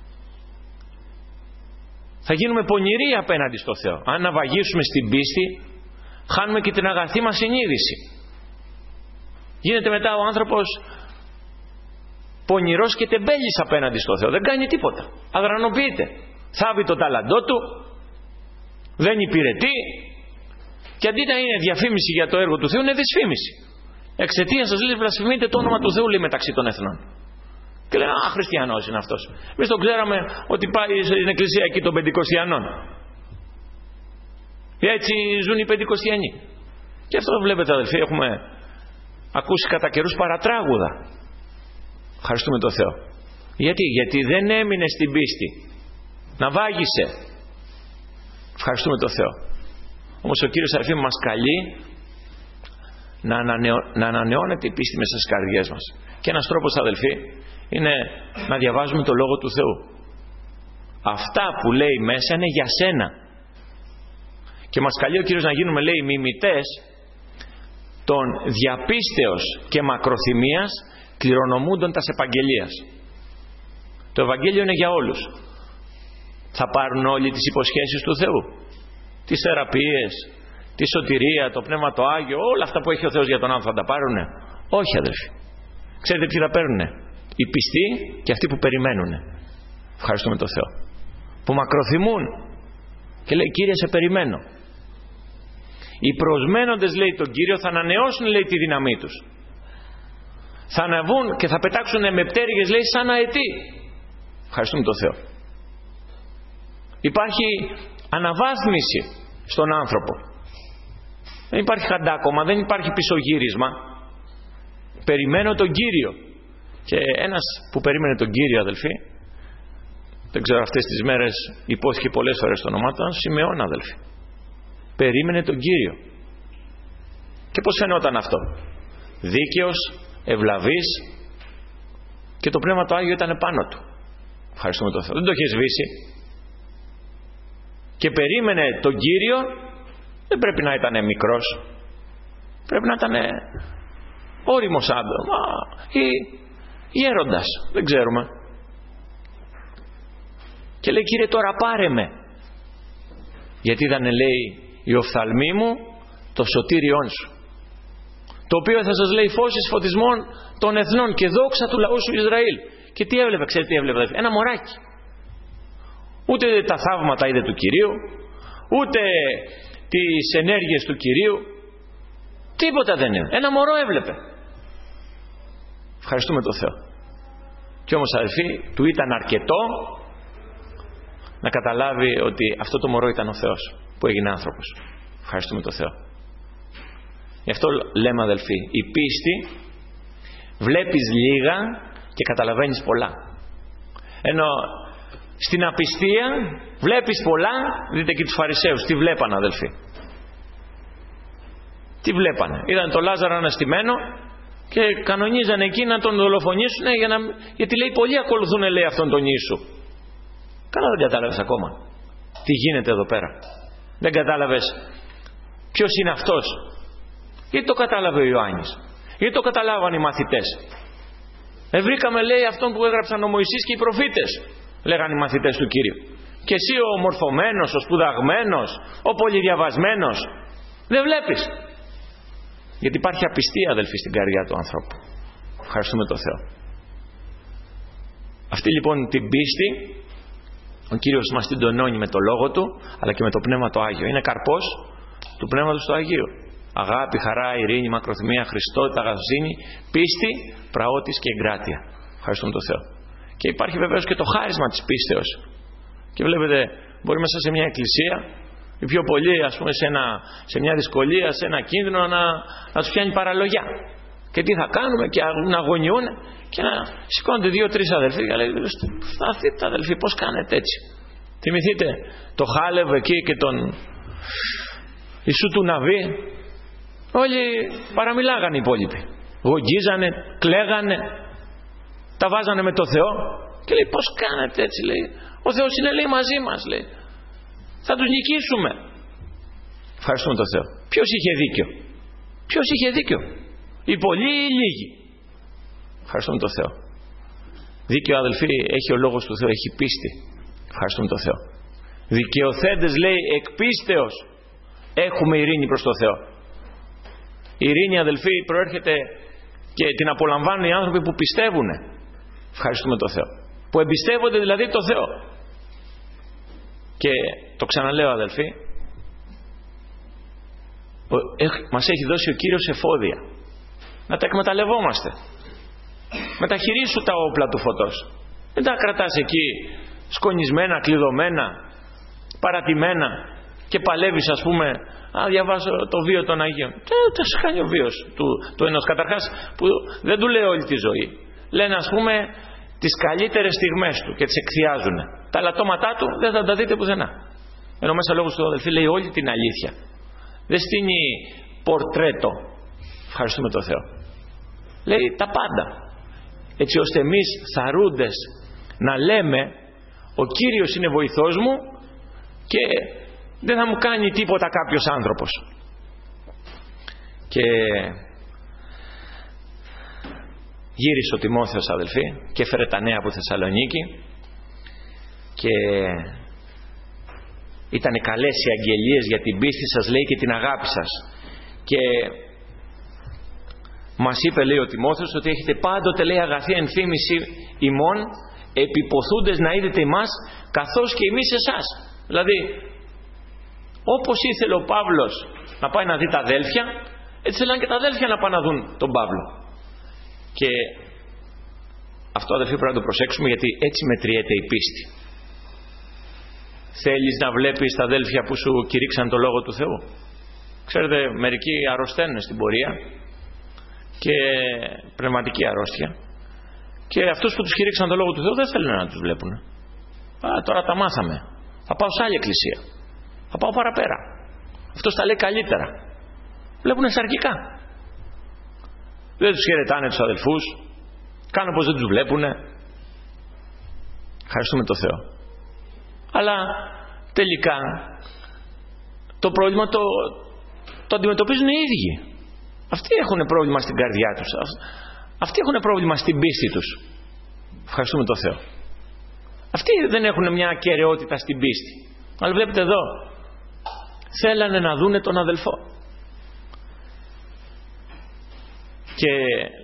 Θα γίνουμε πονηροί απέναντι στο Θεό. Αν ναυαγίσουμε στην πίστη, χάνουμε και την αγαθή μας συνείδηση. Γίνεται μετά ο άνθρωπος πονηρός και τεμπέλης απέναντι στο Θεό. Δεν κάνει τίποτα. Αδρανοποιείται. Θάβει το τάλαντό του, δεν υπηρετεί, και αντί να είναι διαφήμιση για το έργο του Θεού, είναι δυσφήμιση. Εξαιτίας σας, λέει, βλασφημείτε το όνομα του Θεού, λέει, μεταξύ των εθνών. Και λένε, α, χριστιανός είναι αυτός. Εμείς τον ξέραμε ότι πάει στην εκκλησία εκεί των Πεντηκοστιανών. Έτσι ζουν οι Πεντηκοστιανοί. Και αυτό βλέπετε, αδελφοί, έχουμε ακούσει κατά καιρούς παρατράγουδα. Ευχαριστούμε τον Θεό. Γιατί, γιατί δεν έμεινε στην πίστη. Να βάγισε. Ευχαριστούμε τον Θεό. Όμως ο Κύριος, αδελφοί, μας καλεί να, ανανεω... να ανανεώνεται η πίστη μέσα στις καρδιές μας. Και ένας τρόπος, αδελφοί, είναι να διαβάζουμε το Λόγο του Θεού. Αυτά που λέει μέσα είναι για σένα. Και μας καλεί ο Κύριος να γίνουμε, λέει, μιμητές των διαπίστεως και μακροθυμίας κληρονομούντων τας επαγγελίας. Το Ευαγγέλιο είναι για όλους. Θα πάρουν όλοι τις υποσχέσεις του Θεού, τις θεραπείες, τη σωτηρία, το Πνεύμα το Άγιο, όλα αυτά που έχει ο Θεός για τον άνθρωπο θα τα πάρουνε? Όχι, αδελφοί. Ξέρετε ποιοι θα παίρνουνε? Οι πιστοί και αυτοί που περιμένουνε. Ευχαριστούμε τον Θεό. Που μακροθυμούν και λέει, Κύριε, σε περιμένω. Οι προσμένοντες, λέει, τον Κύριο θα ανανεώσουν, λέει, τη δύναμή τους. Θα αναβούν και θα πετάξουν με πτέρυγες, λέει, σαν αετοί. Ευχαριστούμε τον Θεό. Υπάρχει αναβάθμιση στον άνθρωπο. Δεν υπάρχει χαντάκωμα, δεν υπάρχει πισωγύρισμα. Περιμένω τον Κύριο. Και ένας που περίμενε τον Κύριο, αδελφοί, δεν ξέρω, αυτές τις μέρες υπόθηκε πολλές φορές το όνομά του, Σιμεών, αδελφοί. Περίμενε τον Κύριο. Και πώς φαινόταν αυτό? Δίκαιος, ευλαβής, και το Πνεύμα το Άγιο ήταν πάνω του. Ευχαριστούμε τον Θεό. Δεν το είχε σβήσει. Και περίμενε τον Κύριο. Δεν πρέπει να ήταν μικρός, πρέπει να ήταν όριμος άντρα ή γέροντας, δεν ξέρουμε. Και λέει, Κύριε, τώρα πάρε με, γιατί ήταν, λέει, η οφθαλμή μου το σωτήριόν σου, το οποίο θα σας, λέει, φώσεις φωτισμών των εθνών και δόξα του λαού σου Ισραήλ. Και τι έβλεπε? Ξέρετε τι έβλεπε? Ένα μωράκι. Ούτε τα θαύματα είδε του Κυρίου, ούτε τις ενέργειες του Κυρίου, τίποτα δεν είναι. Ένα μωρό έβλεπε. Ευχαριστούμε τον Θεό. Και όμως, αδελφοί, του ήταν αρκετό να καταλάβει ότι αυτό το μωρό ήταν ο Θεός που έγινε άνθρωπος. Ευχαριστούμε τον Θεό. Γι' αυτό λέμε, αδελφοί, η πίστη, βλέπεις λίγα και καταλαβαίνεις πολλά. Ενώ στην απιστία βλέπεις πολλά. Δείτε και τους Φαρισαίους τι βλέπανε, αδελφοί. Τι βλέπανε? Είδαν τον Λάζαρο αναστημένο Και κανονίζανε εκεί να τον δολοφονήσουν, για να... γιατί λέει πολλοί ακολουθούν, λέει, αυτόν τον Ιησού. Καλά, δεν κατάλαβες ακόμα τι γίνεται εδώ πέρα? Δεν κατάλαβες ποιος είναι αυτός? Γιατί το κατάλαβε ο Ιωάννης? Γιατί το καταλάβαν οι μαθητές? Ευρήκαμε, λέει, αυτόν που έγραψαν ο Μωυσής και οι προφήτες, λέγαν οι μαθητές του Κύριου. Και εσύ ο μορφωμένος, ο σπουδαγμένος, ο πολυδιαβασμένος, δεν βλέπεις? Γιατί υπάρχει απιστία, αδελφοί, στην καρδιά του ανθρώπου. Ευχαριστούμε τον Θεό. Αυτή λοιπόν την πίστη ο Κύριος μας την τονώνει με το Λόγο Του, αλλά και με το Πνεύμα το Άγιο. Είναι καρπός του Πνεύματος του Αγίου. Αγάπη, χαρά, ειρήνη, μακροθυμία, Χριστότητα, αγαθοσύνη, πίστη, πραότης και εγκράτεια. Ευχαριστούμε τον Θεό. Και υπάρχει βεβαίως και το χάρισμα της πίστεως. Και βλέπετε, μπορεί μέσα σε μια εκκλησία, οι πιο πολλοί, ας πούμε, σε, ένα, σε μια δυσκολία, σε ένα κίνδυνο, να, να τους πιάνει παραλογιά. Και τι θα κάνουμε, και να αγωνιούν, και να σηκώνονται δύο-τρεις αδελφοί και λένε, σταθείτε αδελφοί, πώς κάνετε έτσι? Θυμηθείτε το Χάλεβ εκεί και τον Ιησού του Ναβί. Όλοι παραμιλάγανε οι υπόλοιποι. Γογγίζανε, κλαίγανε, τα βάζανε με το Θεό. Και λέει, πώς κάνετε έτσι, λέει? Ο Θεός είναι, λέει, μαζί μας, λέει. Θα τους νικήσουμε. Ευχαριστούμε τον Θεό. Ποιος είχε δίκιο? Ποιος είχε δίκιο? Οι πολλοί ή οι λίγοι? Ευχαριστούμε τον Θεό. Δίκαιο, αδελφοί, έχει ο Λόγος του Θεού, έχει πίστη. Ευχαριστούμε τον Θεό. Δικαιοθέντες, λέει, εκ πίστεως έχουμε ειρήνη προς τον Θεό. Η ειρήνη, αδελφοί, προέρχεται και την απολαμβάνουν οι άνθρωποι που πιστεύουν. Ευχαριστούμε τον Θεό. Που εμπιστεύονται δηλαδή τον Θεό. Και το ξαναλέω, αδελφοί, μας έχει δώσει ο Κύριος εφόδια να τα εκμεταλλευόμαστε. Μεταχειρίσου τα όπλα του φωτός. Δεν τα κρατάς εκεί σκονισμένα, κλειδωμένα, παρατημένα και παλεύεις, ας πούμε, α, διαβάζω το βίο των Αγίων. Τι θα σου κάνει ο βίος του, του ενός? Καταρχάς, που δεν του λέει όλη τη ζωή. Λένε, ας πούμε, τις καλύτερες στιγμές του και τις εκθιάζουν. Τα λατώματά του δεν θα τα δείτε πουθενά. Ενώ μέσα Λόγος του, αδελφοί, λέει όλη την αλήθεια. Δεν στείνει πορτρέτο. Ευχαριστούμε τον Θεό. Λέει τα πάντα. Έτσι ώστε εμείς θαρούντες να λέμε, ο Κύριος είναι βοηθός μου και δεν θα μου κάνει τίποτα κάποιος άνθρωπος. Και γύρισε ο Τιμόθεος, αδελφοί, και έφερε τα νέα από Θεσσαλονίκη και ήταν καλές οι αγγελίες για την πίστη σας, λέει, και την αγάπη σας. Και μας είπε, λέει ο Τιμόθεος, ότι έχετε πάντοτε, λέει, αγαθή ενθύμηση ημών, επιποθούντες να είδετε εμάς καθώς και εμείς εσάς. Δηλαδή, όπως ήθελε ο Παύλος να πάει να δει τα αδέλφια, έτσι θέλαν και τα αδέλφια να πάνε να δουν τον Παύλο. Και αυτό, αδελφοί, πρέπει να το προσέξουμε, γιατί έτσι μετριέται η πίστη. Θέλεις να βλέπεις τα αδέλφια που σου κηρύξαν το Λόγο του Θεού? Ξέρετε, μερικοί αρρωσταίνουν στην πορεία, και πνευματική αρρώστια, και αυτούς που τους κηρύξαν το Λόγο του Θεού δεν θέλουν να τους βλέπουν. Α, τώρα τα μάθαμε, θα πάω σε άλλη εκκλησία, θα πάω παραπέρα, αυτός τα λέει καλύτερα. Βλέπουν σαρκικά, δεν τους χαιρετάνε τους αδελφούς, κάνουν πως δεν τους βλέπουν. Ευχαριστούμε τον Θεό. Αλλά τελικά το πρόβλημα το, το αντιμετωπίζουν οι ίδιοι. Αυτοί έχουν πρόβλημα στην καρδιά τους, αυτοί έχουν πρόβλημα στην πίστη τους. Ευχαριστούμε τον Θεό. Αυτοί δεν έχουν μια ακεραιότητα στην πίστη. Αλλά βλέπετε εδώ, θέλανε να δούνε τον αδελφό. Και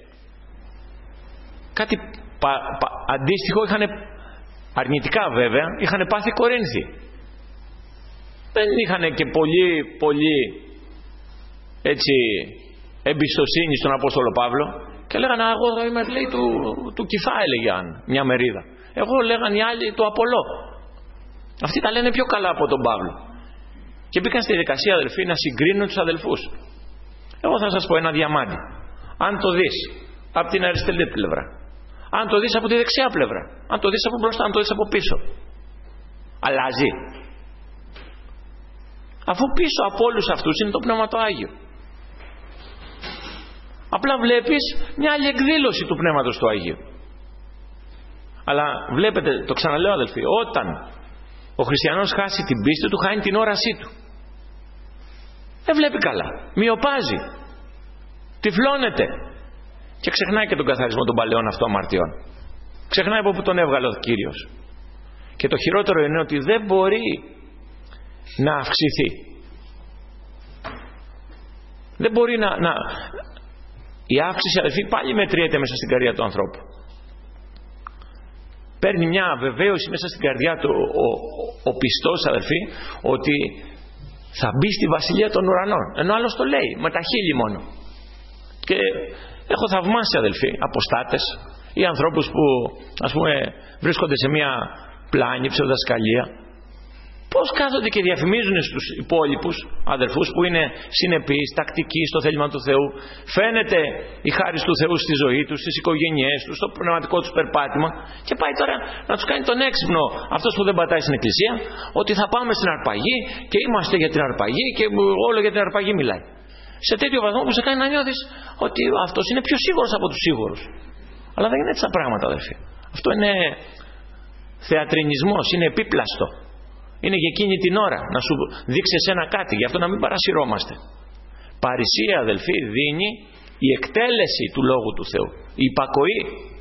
κάτι πα, πα, αντίστοιχο είχαν, αρνητικά βέβαια, είχαν πάθει Κορίνθοι. Δεν είχαν και πολύ πολύ έτσι εμπιστοσύνη στον Απόστολο Παύλο, και λέγανε, εγώ είμαι, λέει, του, του Κυφά, έλεγαν μια μερίδα. Εγώ, λέγαν οι άλλοι, του Απολό. Αυτοί τα λένε πιο καλά από τον Παύλο. Και μπήκαν στη διαδικασία, αδελφοί, να συγκρίνουν τους αδελφούς. Εγώ θα σας πω ένα διαμάντι. Αν το δεις από την αριστερή πλευρά, αν το δεις από τη δεξιά πλευρά, αν το δεις από μπροστά, αν το δεις από πίσω, αλλάζει. Αφού πίσω από όλους αυτούς είναι το Πνεύμα το Άγιο. Απλά βλέπεις μια άλλη εκδήλωση του Πνεύματος του Αγίου. Αλλά βλέπετε, το ξαναλέω αδελφοί, όταν ο χριστιανός χάσει την πίστη του, χάνει την όρασή του. Δεν βλέπει καλά, μοιοπάζει, τυφλώνεται και ξεχνάει και τον καθαρισμό των παλαιών αυτών αμαρτιών. Ξεχνάει από που τον έβγαλε ο Κύριος. Και το χειρότερο είναι ότι δεν μπορεί να αυξηθεί. Δεν μπορεί να, να... Η αύξηση, αδελφοί, πάλι μετριέται μέσα στην καρδιά του ανθρώπου. Παίρνει μια βεβαίωση μέσα στην καρδιά του ο, ο, ο πιστός, αδελφοί, ότι θα μπει στη βασιλεία των ουρανών. Ενώ άλλος το λέει με τα χείλη μόνο. Και έχω θαυμάσει, αδελφοί, αποστάτες ή ανθρώπους που, ας πούμε, βρίσκονται σε μια πλάνη, ψευδασκαλία. Πώς κάθονται και διαφημίζουν στους υπόλοιπους αδελφούς που είναι συνεπείς, τακτικοί στο θέλημα του Θεού. Φαίνεται η χάρις του Θεού στη ζωή τους, στις οικογένειές τους, στο πνευματικό τους περπάτημα, και πάει τώρα να τους κάνει τον έξυπνο αυτός που δεν πατάει στην εκκλησία, ότι θα πάμε στην αρπαγή και είμαστε για την αρπαγή και όλο για την αρπαγή μιλάει. Σε τέτοιο βαθμό που σε κάνει να νιώθεις ότι αυτός είναι πιο σίγουρος από τους σίγουρους. Αλλά δεν είναι έτσι τα πράγματα, αδελφοί. Αυτό είναι θεατρινισμός, είναι επίπλαστο. Είναι για εκείνη την ώρα να σου δείξει εσένα κάτι, γι' αυτό να μην παρασυρώμαστε. Παρησία, αδελφοί, δίνει η εκτέλεση του Λόγου του Θεού, η υπακοή.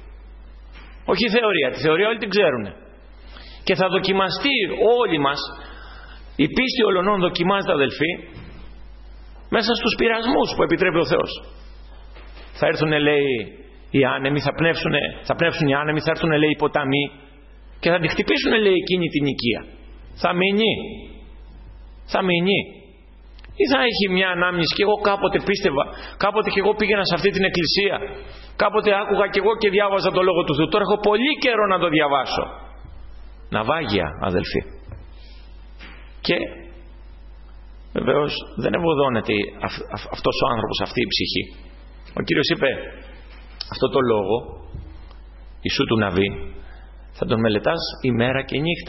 Όχι η θεωρία, τη θεωρία όλοι την ξέρουν. Και θα δοκιμαστεί όλοι μας, η πίστη ολονών δοκιμάζεται, αδελφοί, μέσα στους πειρασμούς που επιτρέπει ο Θεός. Θα έρθουν, λέει, οι άνεμοι, θα πνεύσουν, θα πνεύσουν οι άνεμοι, θα έρθουν, λέει, οι ποταμοί και θα τη χτυπήσουν, λέει, εκείνη την οικία. Θα μείνει. Θα μείνει. Ή θα έχει μια ανάμνηση, και εγώ κάποτε πίστευα, κάποτε και εγώ πήγαινα σε αυτή την εκκλησία, κάποτε άκουγα και εγώ και διάβαζα το Λόγο του Θεού, τώρα έχω πολύ καιρό να το διαβάσω. Ναυάγια, αδελφοί. Και βεβαίως δεν ευωδώνεται αυ, αυ, αυτός ο άνθρωπος, αυτή η ψυχή. Ο Κύριος είπε αυτό το λόγο, Ιησού του Ναβί, θα τον μελετάς ημέρα και νύχτα.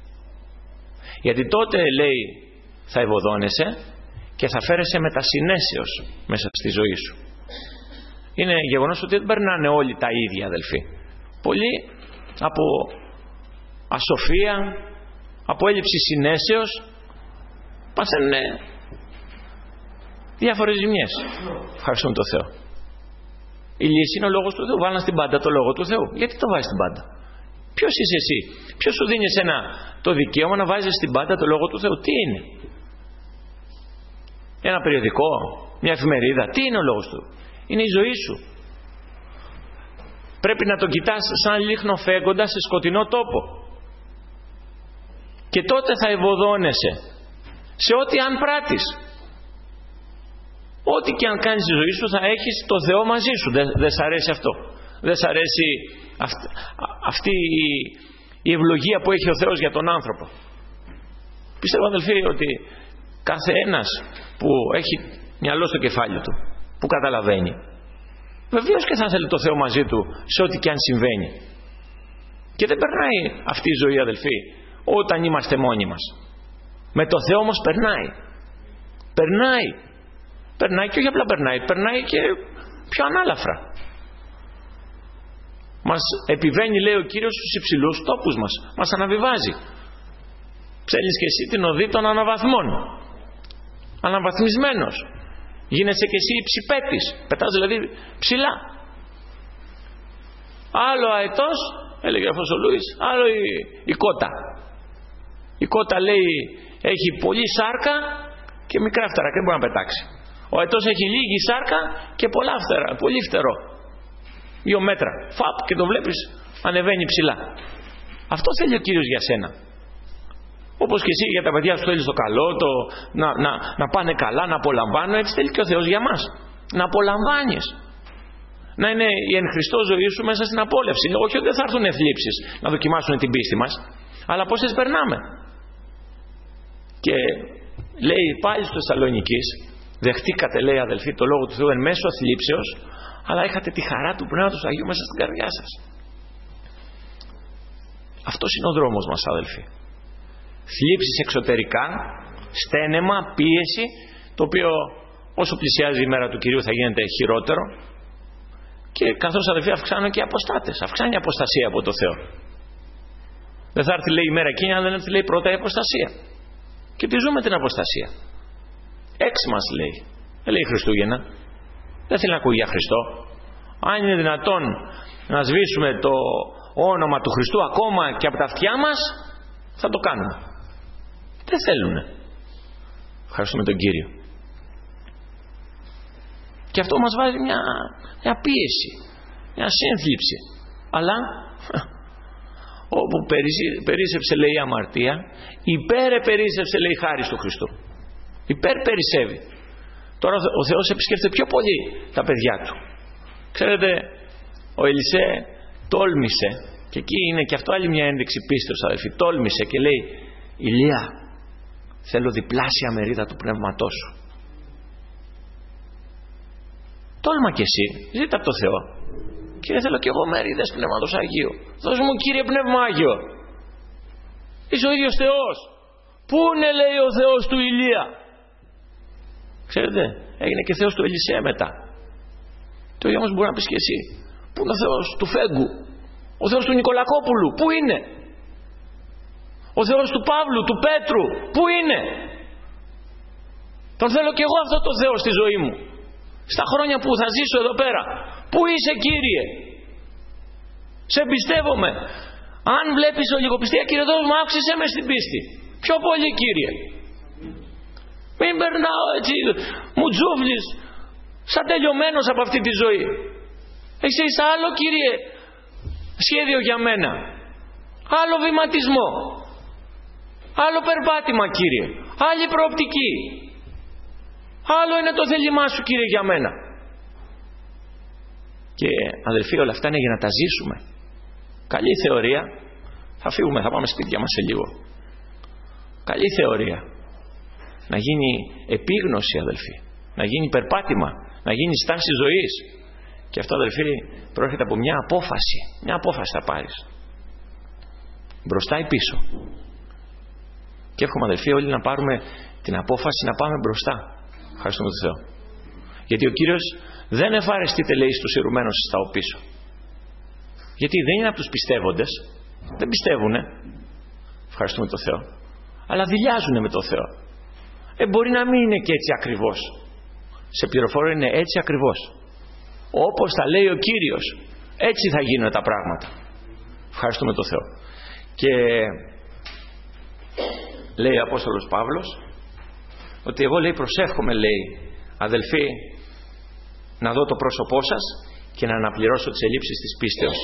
Γιατί τότε, λέει, θα ευωδώνεσαι και θα φέρεσαι μετασυνέσεως μέσα στη ζωή σου. Είναι γεγονός ότι δεν περνάνε όλοι τα ίδια, αδελφοί. Πολλοί από ασοφία, από έλλειψη συνέσεως παθαίνουν διάφορες ζημιές. Ευχαριστούμε τον Θεό. Η λύση είναι ο Λόγος του Θεού. Βάλαν στην πάντα το Λόγο του Θεού. Γιατί το βάζεις στην πάντα? Ποιος είσαι εσύ? Ποιος σου δίνει εσένα το δικαίωμα να βάζεις στην πάντα το Λόγο του Θεού? Τι είναι? Ένα περιοδικό? Μια εφημερίδα? Τι είναι ο Λόγος του? Είναι η ζωή σου. Πρέπει να τον κοιτάς σαν λίχνο φέγγοντα σε σκοτεινό τόπο. Και τότε θα ευωδώνεσαι σε ό,τι αν πράττεις. Ό,τι και αν κάνεις στη ζωή σου θα έχεις το Θεό μαζί σου. Δεν, δεν σ' αρέσει αυτό? Δεν σ' αρέσει αυτή, αυτή η, η ευλογία που έχει ο Θεός για τον άνθρωπο? Πιστεύω, αδελφοί, ότι κάθε ένας που έχει μυαλό στο κεφάλι του, που καταλαβαίνει, βεβαίως και θα θέλει το Θεό μαζί του σε ό,τι και αν συμβαίνει. Και δεν περνάει αυτή η ζωή, αδελφοί, όταν είμαστε μόνοι μας. Με το Θεό όμως περνάει. Περνάει. Περνάει και όχι απλά περνάει, περνάει και πιο ανάλαφρα. Μας επιβαίνει, λέει ο Κύριος, στους υψηλούς τόπους μας. Μας αναβιβάζει. Ψέλνεις και εσύ την οδή των αναβαθμών. Αναβαθμισμένος. Γίνεσαι και εσύ υψηπέτης. Πετάς δηλαδή ψηλά. Άλλο αετός, έλεγε αυτός ο Λούις, άλλο η, η κότα. Η κότα, λέει, έχει πολύ σάρκα και μικρά φτερά και δεν μπορεί να πετάξει. Ο αετός έχει λίγη σάρκα και πολλά φτερά, πολύ φτερό. Δύο μέτρα. Φαπ, και το βλέπεις ανεβαίνει ψηλά. Αυτό θέλει ο Κύριος για σένα. Όπως και εσύ για τα παιδιά σου θέλεις το καλό, το, να, να, να πάνε καλά, να απολαμβάνουν, έτσι θέλει και ο Θεός για μας. Να απολαμβάνεις. Να είναι η εν Χριστώ ζωή σου μέσα στην απόλαυση. Όχι ότι δεν θα έρθουν θλίψεις να δοκιμάσουν την πίστη μας, αλλά πώς τις περνάμε. Και λέει πάλι στους Θεσσαλονικείς, δεχτήκατε, λέει, αδελφοί, το Λόγο του Θεού εν μέσω θλίψεως, αλλά είχατε τη χαρά του Πνεύματος Αγίου μέσα στην καρδιά σας. Αυτός είναι ο δρόμος μας, αδελφοί. Θλίψεις εξωτερικά, στένεμα, πίεση, το οποίο όσο πλησιάζει η μέρα του Κυρίου θα γίνεται χειρότερο, και καθώς αδελφοί αυξάνουν και οι αποστάτες, αυξάνει η αποστασία από το Θεό. Δεν θα έρθει λέει η μέρα εκείνη αν δεν έρθει λέει πρώτα η αποστασία. Και τη ζούμε την αποστασία. Έξι μας λέει. Δεν λέει Χριστούγεννα. Δεν θέλει να ακούει για Χριστό. Αν είναι δυνατόν να σβήσουμε το όνομα του Χριστού ακόμα και από τα αυτιά μας, θα το κάνουμε. Δεν θέλουνε. Ευχαριστούμε τον Κύριο. Και αυτό μας βάζει μια, μια πίεση, μια σύνθλιψη. Αλλά όπου περίσσεψε λέει η αμαρτία, υπέρ περίσσεψε λέει η χάρις του Χριστού. Υπέρ περισσεύει. Τώρα ο Θεός επισκέφτεται πιο πολύ τα παιδιά του. Ξέρετε, ο Ελισέ τόλμησε, και εκεί είναι και αυτό άλλη μια ένδειξη πίστεως αδελφοί, τόλμησε και λέει, Ηλία, θέλω διπλάσια μερίδα του πνεύματός σου. Τόλμα κι εσύ, ζήτα από το Θεό. Κύριε, θέλω κι εγώ μερίδες πνεύματος Αγίου. Δώσ' μου Κύριε πνεύμα Άγιο. Είσαι ο ίδιος Θεός. Πού είναι λέει ο Θεός του Ηλία? Ξέρετε, έγινε και Θεός του Ελισέ μετά. Το ίδιο όμως μπορεί να πεις και εσύ. Πού είναι ο Θεός του Φέγκου? Ο Θεός του Νικολακόπουλου? Πού είναι? Ο Θεός του Παύλου, του Πέτρου? Πού είναι? Τον θέλω και εγώ αυτό το Θεό στη ζωή μου. Στα χρόνια που θα ζήσω εδώ πέρα. Πού είσαι Κύριε? Σε εμπιστεύομαι. Αν βλέπεις ολιγοπιστία, Κύριε, δώσ' μου, αύξησέ με στην πίστη. Πιο πολύ Κύριε. Μην περνάω έτσι μου τζούβλεις σαν τελειωμένος από αυτή τη ζωή. Έχεις άλλο Κύριε σχέδιο για μένα, άλλο βηματισμό, άλλο περπάτημα Κύριε, άλλη προοπτική, άλλο είναι το θέλημά σου Κύριε για μένα. Και αδελφοί, όλα αυτά είναι για να τα ζήσουμε. Καλή θεωρία. Θα φύγουμε, θα πάμε σπίτια μας σε λίγο. Καλή θεωρία. Να γίνει επίγνωση αδελφοί, να γίνει περπάτημα, να γίνει στάση ζωής. Και αυτό αδελφοί προέρχεται από μια απόφαση. Μια απόφαση θα πάρεις, μπροστά ή πίσω. Και εύχομαι αδελφοί όλοι να πάρουμε την απόφαση να πάμε μπροστά. Ευχαριστούμε τον Θεό. Γιατί ο Κύριος δεν εφαρεστείται λέει στους ηρουμένους στα πίσω. Γιατί δεν είναι από τους πιστεύοντες. Δεν πιστεύουνε. Ευχαριστούμε τον Θεό. Αλλά δειλιάζουνε με τον Θεό. Ε, μπορεί να μην είναι και έτσι ακριβώς. Σε πληροφορώ είναι έτσι ακριβώς. Όπως τα λέει ο Κύριος, έτσι θα γίνουν τα πράγματα. Ευχαριστούμε τον Θεό. Και λέει ο Απόστολος Παύλος ότι εγώ λέει προσεύχομαι λέει αδελφοί να δω το πρόσωπό σας και να αναπληρώσω τις ελλείψεις της πίστεως.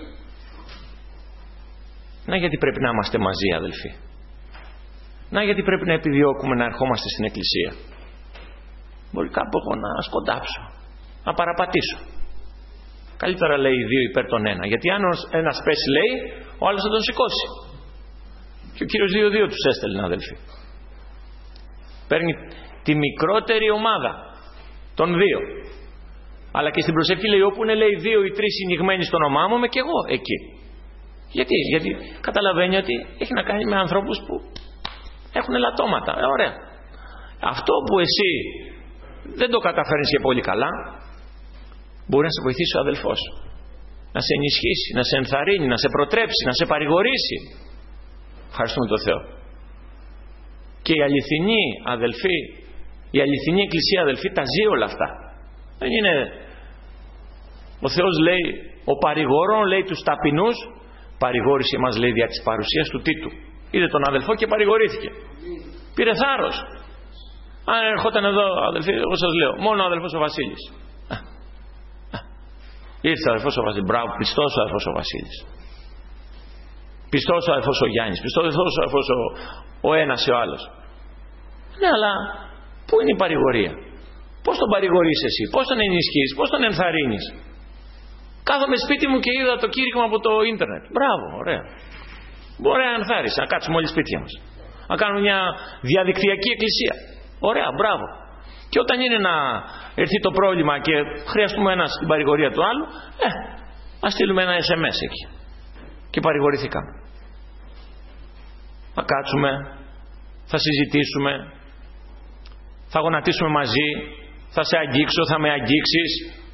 Να γιατί πρέπει να είμαστε μαζί αδελφοί. Να γιατί πρέπει να επιδιώκουμε να ερχόμαστε στην εκκλησία. Μπορεί κάπου εγώ να σκοντάψω, να παραπατήσω. Καλύτερα λέει δύο υπέρ τον ένα. Γιατί αν ένας πέσει λέει, ο άλλος θα τον σηκώσει. Και ο Κύριος δύο δύο τους έστελνε αδελφοί. Παίρνει τη μικρότερη ομάδα των δύο. Αλλά και στην προσευχή λέει όπου είναι λέει δύο ή τρεις συνηγμένοι στο όνομά μου, είμαι και εγώ εκεί. Γιατί, γιατί καταλαβαίνει ότι έχει να κάνει με ανθρώπους που έχουν ελαττώματα. Ε, ωραία. Αυτό που εσύ δεν το καταφέρνεις και πολύ καλά, μπορεί να σε βοηθήσει ο αδελφός. Να σε ενισχύσει, να σε ενθαρρύνει, να σε προτρέψει, να σε παρηγορήσει. Ευχαριστούμε τον Θεό. Και η αληθινή αδελφή, η αληθινή εκκλησία αδελφή τα ζει όλα αυτά. Δεν είναι... Ο Θεός λέει, ο παρηγορών λέει τους ταπεινούς, παρηγόρησε μας λέει δια της παρουσίας του Τίτου. Είδε τον αδελφό και παρηγορήθηκε. Πήρε θάρρος. Αν ερχόταν εδώ αδελφοί, εγώ σας λέω, μόνο ο αδελφός ο Βασίλης. Α, α, ήρθε ο αδελφός ο Βασίλης. Μπράβο, πιστός ο αδελφός ο Βασίλης. Πιστός ο αδελφός ο Γιάννης. Πιστός ο αδελφός ο, ο ένας και ο άλλος. Ναι, αλλά πού είναι η παρηγορία? Πώς τον παρηγορείς εσύ? Πώς τον ενισχύεις? Πώς τον ενθαρρύνεις? Κάθομαι σπίτι μου και είδα το κήρυγμα από το ίντερνετ. Μπράβο, ωραία. Μπορεί να ενθάρρυνεις, να κάτσουμε όλοι σπίτια μας. Να κάνουμε μια διαδικτυακή εκκλησία. Ωραία, μπράβο. Και όταν είναι να έρθει το πρόβλημα και χρειαστούμε ένα στην παρηγορία του άλλου, ε, ας στείλουμε ένα ες εμ ες εκεί. Και παρηγορηθήκαμε. Θα κάτσουμε, θα συζητήσουμε, θα γονατίσουμε μαζί, θα σε αγγίξω, θα με αγγίξεις,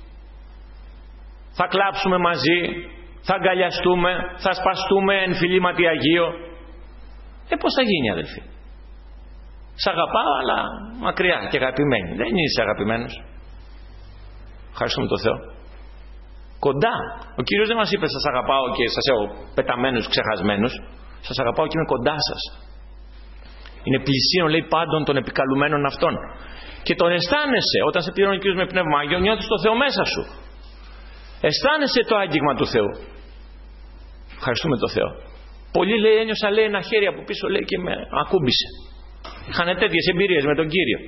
θα κλάψουμε μαζί, θα αγκαλιαστούμε, θα σπαστούμε εν φιλήματι Αγίο. Ε, πώς θα γίνει, αδελφοί? Σ' αγαπάω, αλλά μακριά και αγαπημένη. Δεν είσαι αγαπημένος. Ευχαριστούμε τον Θεό. Κοντά. Ο Κύριος δεν μας είπε σας αγαπάω και σας έχω πεταμένους, ξεχασμένους. Σας αγαπάω και είμαι κοντά σας. Είναι πλησίον, λέει, πάντων των επικαλουμένων αυτών. Και τον αισθάνεσαι όταν σε πληρώνει ο Κύριος με πνεύμα Άγιο, νιώθεις το Θεό μέσα σου. Αισθάνεσαι το άγγιγμα του Θεού. Ευχαριστούμε τον Θεό. Πολλοί, λέει, ένιωσα, λέει, ένα χέρι από πίσω, λέει, και με ακούμπησε. Είχαν τέτοιες εμπειρίες με τον Κύριο.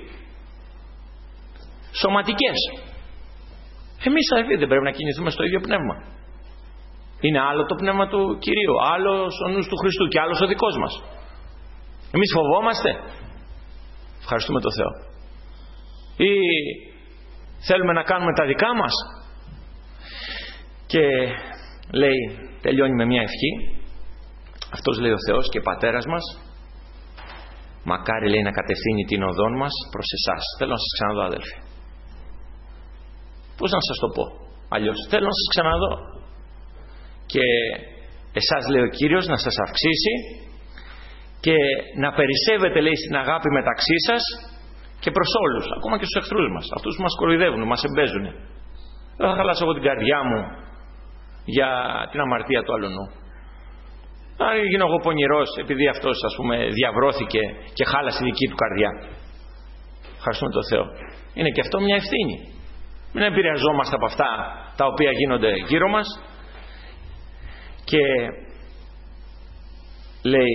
Σωματικές. Εμείς, αδελφοί, δεν πρέπει να κινηθούμε στο ίδιο πνεύμα? Είναι άλλο το πνεύμα του Κυρίου, άλλος ο νους του Χριστού και άλλος ο δικός μας. Εμείς φοβόμαστε? Ευχαριστούμε τον Θεό. Ή θέλουμε να κάνουμε τα δικά μας? Και λέει, τελειώνει με μια ευχή. Αυτός, λέει, ο Θεός και Πατέρας μας, μακάρι, λέει, να κατευθύνει την οδόν μας προς εσάς. Θέλω να σας ξαναδώ, αδέλφοι. Πώς να σας το πω αλλιώς? Θέλω να σας ξαναδώ. Και εσάς, λέει ο Κύριος, να σας αυξήσει και να περισσεύετε, λέει, στην αγάπη μεταξύ σας και προς όλους, ακόμα και στους εχθρούς μας, αυτούς που μας κοροϊδεύουν, μας εμπέζουν. Δεν θα χαλάσω εγώ την καρδιά μου για την αμαρτία του άλλου νου. Αν γίνω εγώ πονηρός επειδή αυτός, ας πούμε, διαβρώθηκε και χάλασε η δική του καρδιά. Ευχαριστούμε τον Θεό. Είναι και αυτό μια ευθύνη. Μην επηρεαζόμαστε από αυτά τα οποία γίνονται γύρω μας. Και λέει,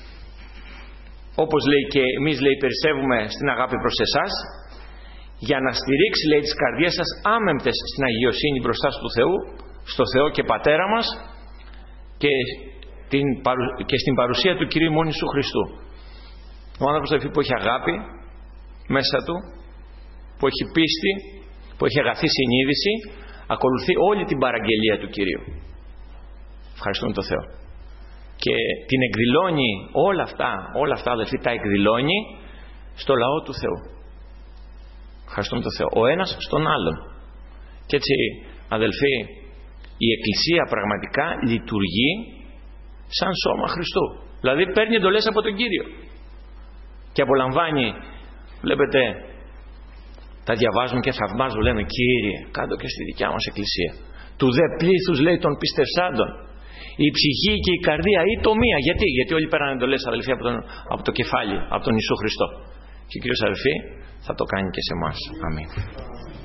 όπως λέει και εμείς, λέει, περισσεύουμε στην αγάπη προς εσάς, για να στηρίξει, λέει, τις καρδιές σας άμεμπτες στην αγιοσύνη μπροστά του Θεού, στο Θεό και Πατέρα μας, και, την, και στην παρουσία του Κυρίου μόνη σου Χριστού. Ο άνθρωπος που έχει αγάπη μέσα του, που έχει πίστη, που έχει αγαθή συνείδηση, ακολουθεί όλη την παραγγελία του Κυρίου. Ευχαριστούμε τον Θεό. Και την εκδηλώνει όλα αυτά, όλα αυτά, αδελφοί, τα εκδηλώνει στο λαό του Θεού. Ευχαριστούμε τον Θεό. Ο ένας στον άλλον. Και έτσι, αδελφοί, η Εκκλησία πραγματικά λειτουργεί σαν σώμα Χριστού. Δηλαδή παίρνει εντολές από τον Κύριο και απολαμβάνει. Βλέπετε, τα διαβάζουμε και θαυμάζουμε, λέμε, Κύριε, κάτω και στη δικιά μας Εκκλησία. Του δε πλήθους, λέει, των πιστευσάντων, η ψυχή και η καρδία ή το μία. Γιατί, Γιατί όλοι πέραν εντολές, αδελφοί, από, τον, από το κεφάλι, από τον Ιησού Χριστό. Και ο Κύριος, αδελφοί, θα το κάνει και σε εμάς. Αμήν.